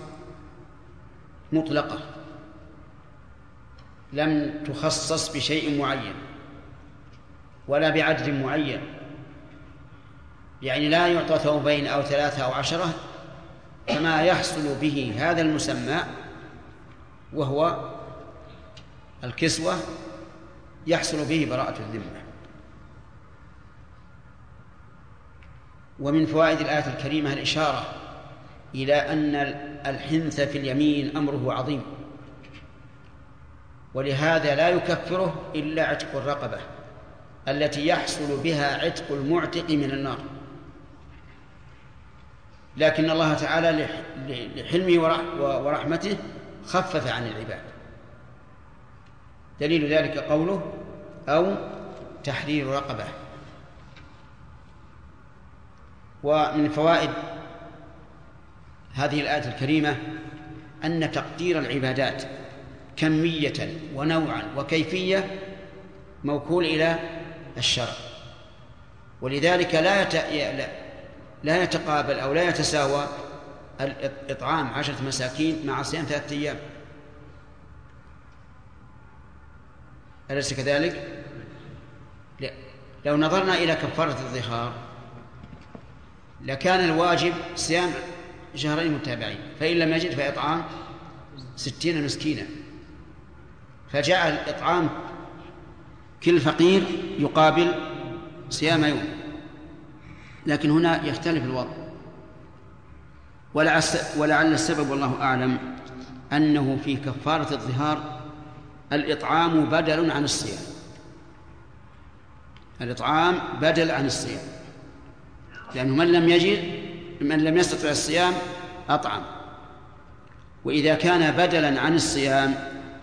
مطلقة لم تخصص بشيء معين ولا بعدد معين، يعني لا يعطى ثوبين أو ثلاثة أو عشرة كما يحصل به هذا المسمى وهو الكسوة، يحصل به براءة الذمة. ومن فوائد الآية الكريمة الإشارة إلى أن الحنث في اليمين أمره عظيم، ولهذا لا يكفره إلا عتق الرقبة التي يحصل بها عتق المعتق من النار. لكن الله تعالى لحلمه ورحمته خفف عن العباد. دليل ذلك قوله: أو تحرير رقبة. ومن فوائد هذه الآية الكريمة أن تقدير العبادات كمية ونوعا وكيفية موكول إلى الشرع، ولذلك لا لا يتقابل أو لا يتساوى الإطعام عشرة مساكين مع صيام ثلاثة أيام، أليس كذلك؟ لا. لو نظرنا إلى كفارة الظهار لكان الواجب صيام شهرين متابعين، فإن لم يجد فإطعام ستين مسكينا، فجعل إطعام كل فقير يقابل صيام يوم. لكن هنا يختلف الوضع، ولعل السبب والله أعلم أنه في كفارة الظهار الإطعام بدل عن الصيام، الإطعام بدل عن الصيام، لأنه من لم يجد من لم يستطع الصيام أطعم. وإذا كان بدلا عن الصيام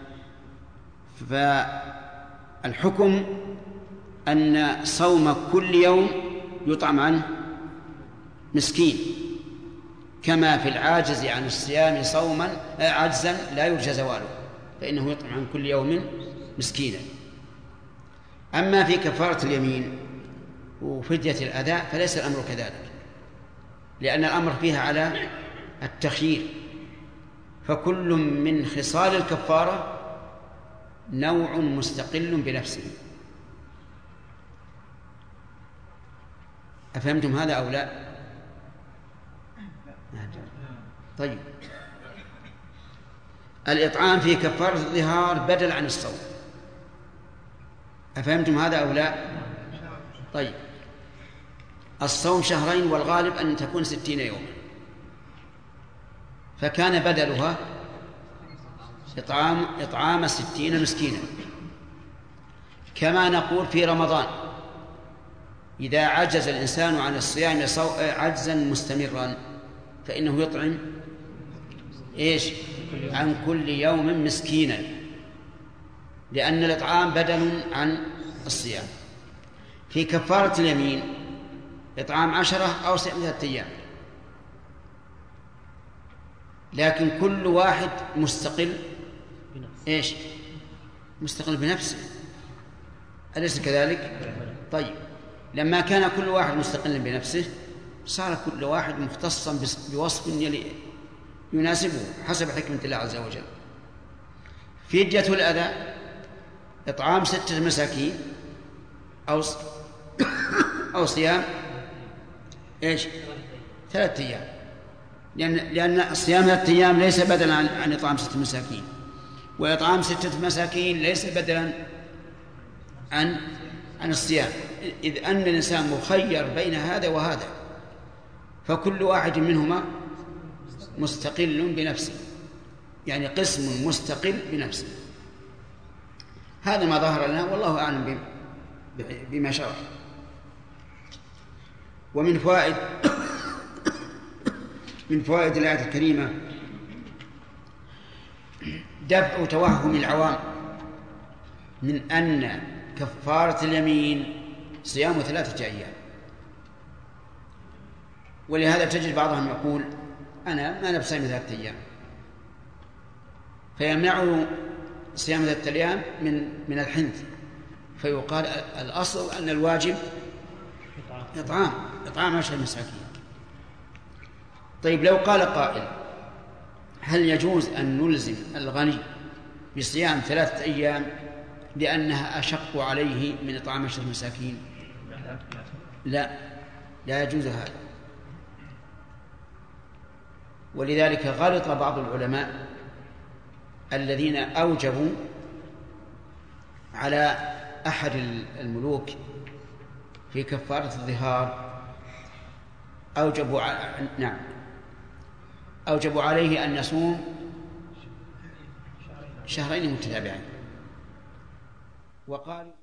فالحكم أن صوم كل يوم يطعم عنه مسكين، كما في العاجز عن الصيام صوما عجزا لا يرجى زواله، فإنه يطعم عن كل يوم مسكينا. أما في كفارة اليمين وفدية الأذى فليس الأمر كذلك، لأن الأمر فيها على التخيير، فكل من خصال الكفارة نوع مستقل بنفسه. أفهمتم هذا أو لا؟ طيب، الإطعام في كفارة الظهار بدل عن الصوم، أفهمتم هذا أو لا؟ طيب، الصوم شهرين والغالب أن تكون ستين يوما، فكان بدلها إطعام إطعام ستين مسكينا. كما نقول في رمضان إذا عجز الإنسان عن الصيام عجزا مستمرا فإنه يطعم إيش؟ عن كل يوم مسكينا، لأن الإطعام بدل عن الصيام. في كفارة اليمين إطعام عشرة أو صيام ثلاثة أيام، لكن كل واحد مستقل إيش؟ مستقل بنفسه، أليس كذلك؟ طيب، لما كان كل واحد مستقلا بنفسه صار كل واحد مختصا بوصف يناسبه حسب حكمة الله عز وجل. فدية الأذى إطعام ستة مساكين أو أو صيام إيش؟ ثلاثة أيام، لأن لأن صيام ثلاثة أيام ليس بدلا عن, عن إطعام ستة مساكين، وإطعام ستة مساكين ليس بدلا عن عن الصيام، إذ أن الإنسان مخير بين هذا وهذا، فكل واحد منهما مستقل بنفسه، يعني قسم مستقل بنفسه. هذا ما ظهر لنا والله أعلم بما شرع. ومن فوائد من فوائد الآية الكريمة دفع توهم العوام من أن كفارة اليمين صيام ثلاثة أيام، ولهذا تجد بعضهم يقول أنا ما نبصم ثلاثة أيام، فيمنعه صيام ثلاثة أيام من من الحنث، فيقال الأصل أن الواجب إطعام إطعام عشر مساكين. طيب، لو قال قائل هل يجوز أن نلزم الغني بصيام ثلاثة أيام لأنها أشق عليه من إطعام عشر مساكين؟ لا، لا يجوز هذا. ولذلك غلط بعض العلماء الذين أوجبوا على أحد الملوك في كفارة الظهار، أوجبوا ع... نعم أوجبوا عليه أن يصوم شهرين متتابعين، وقال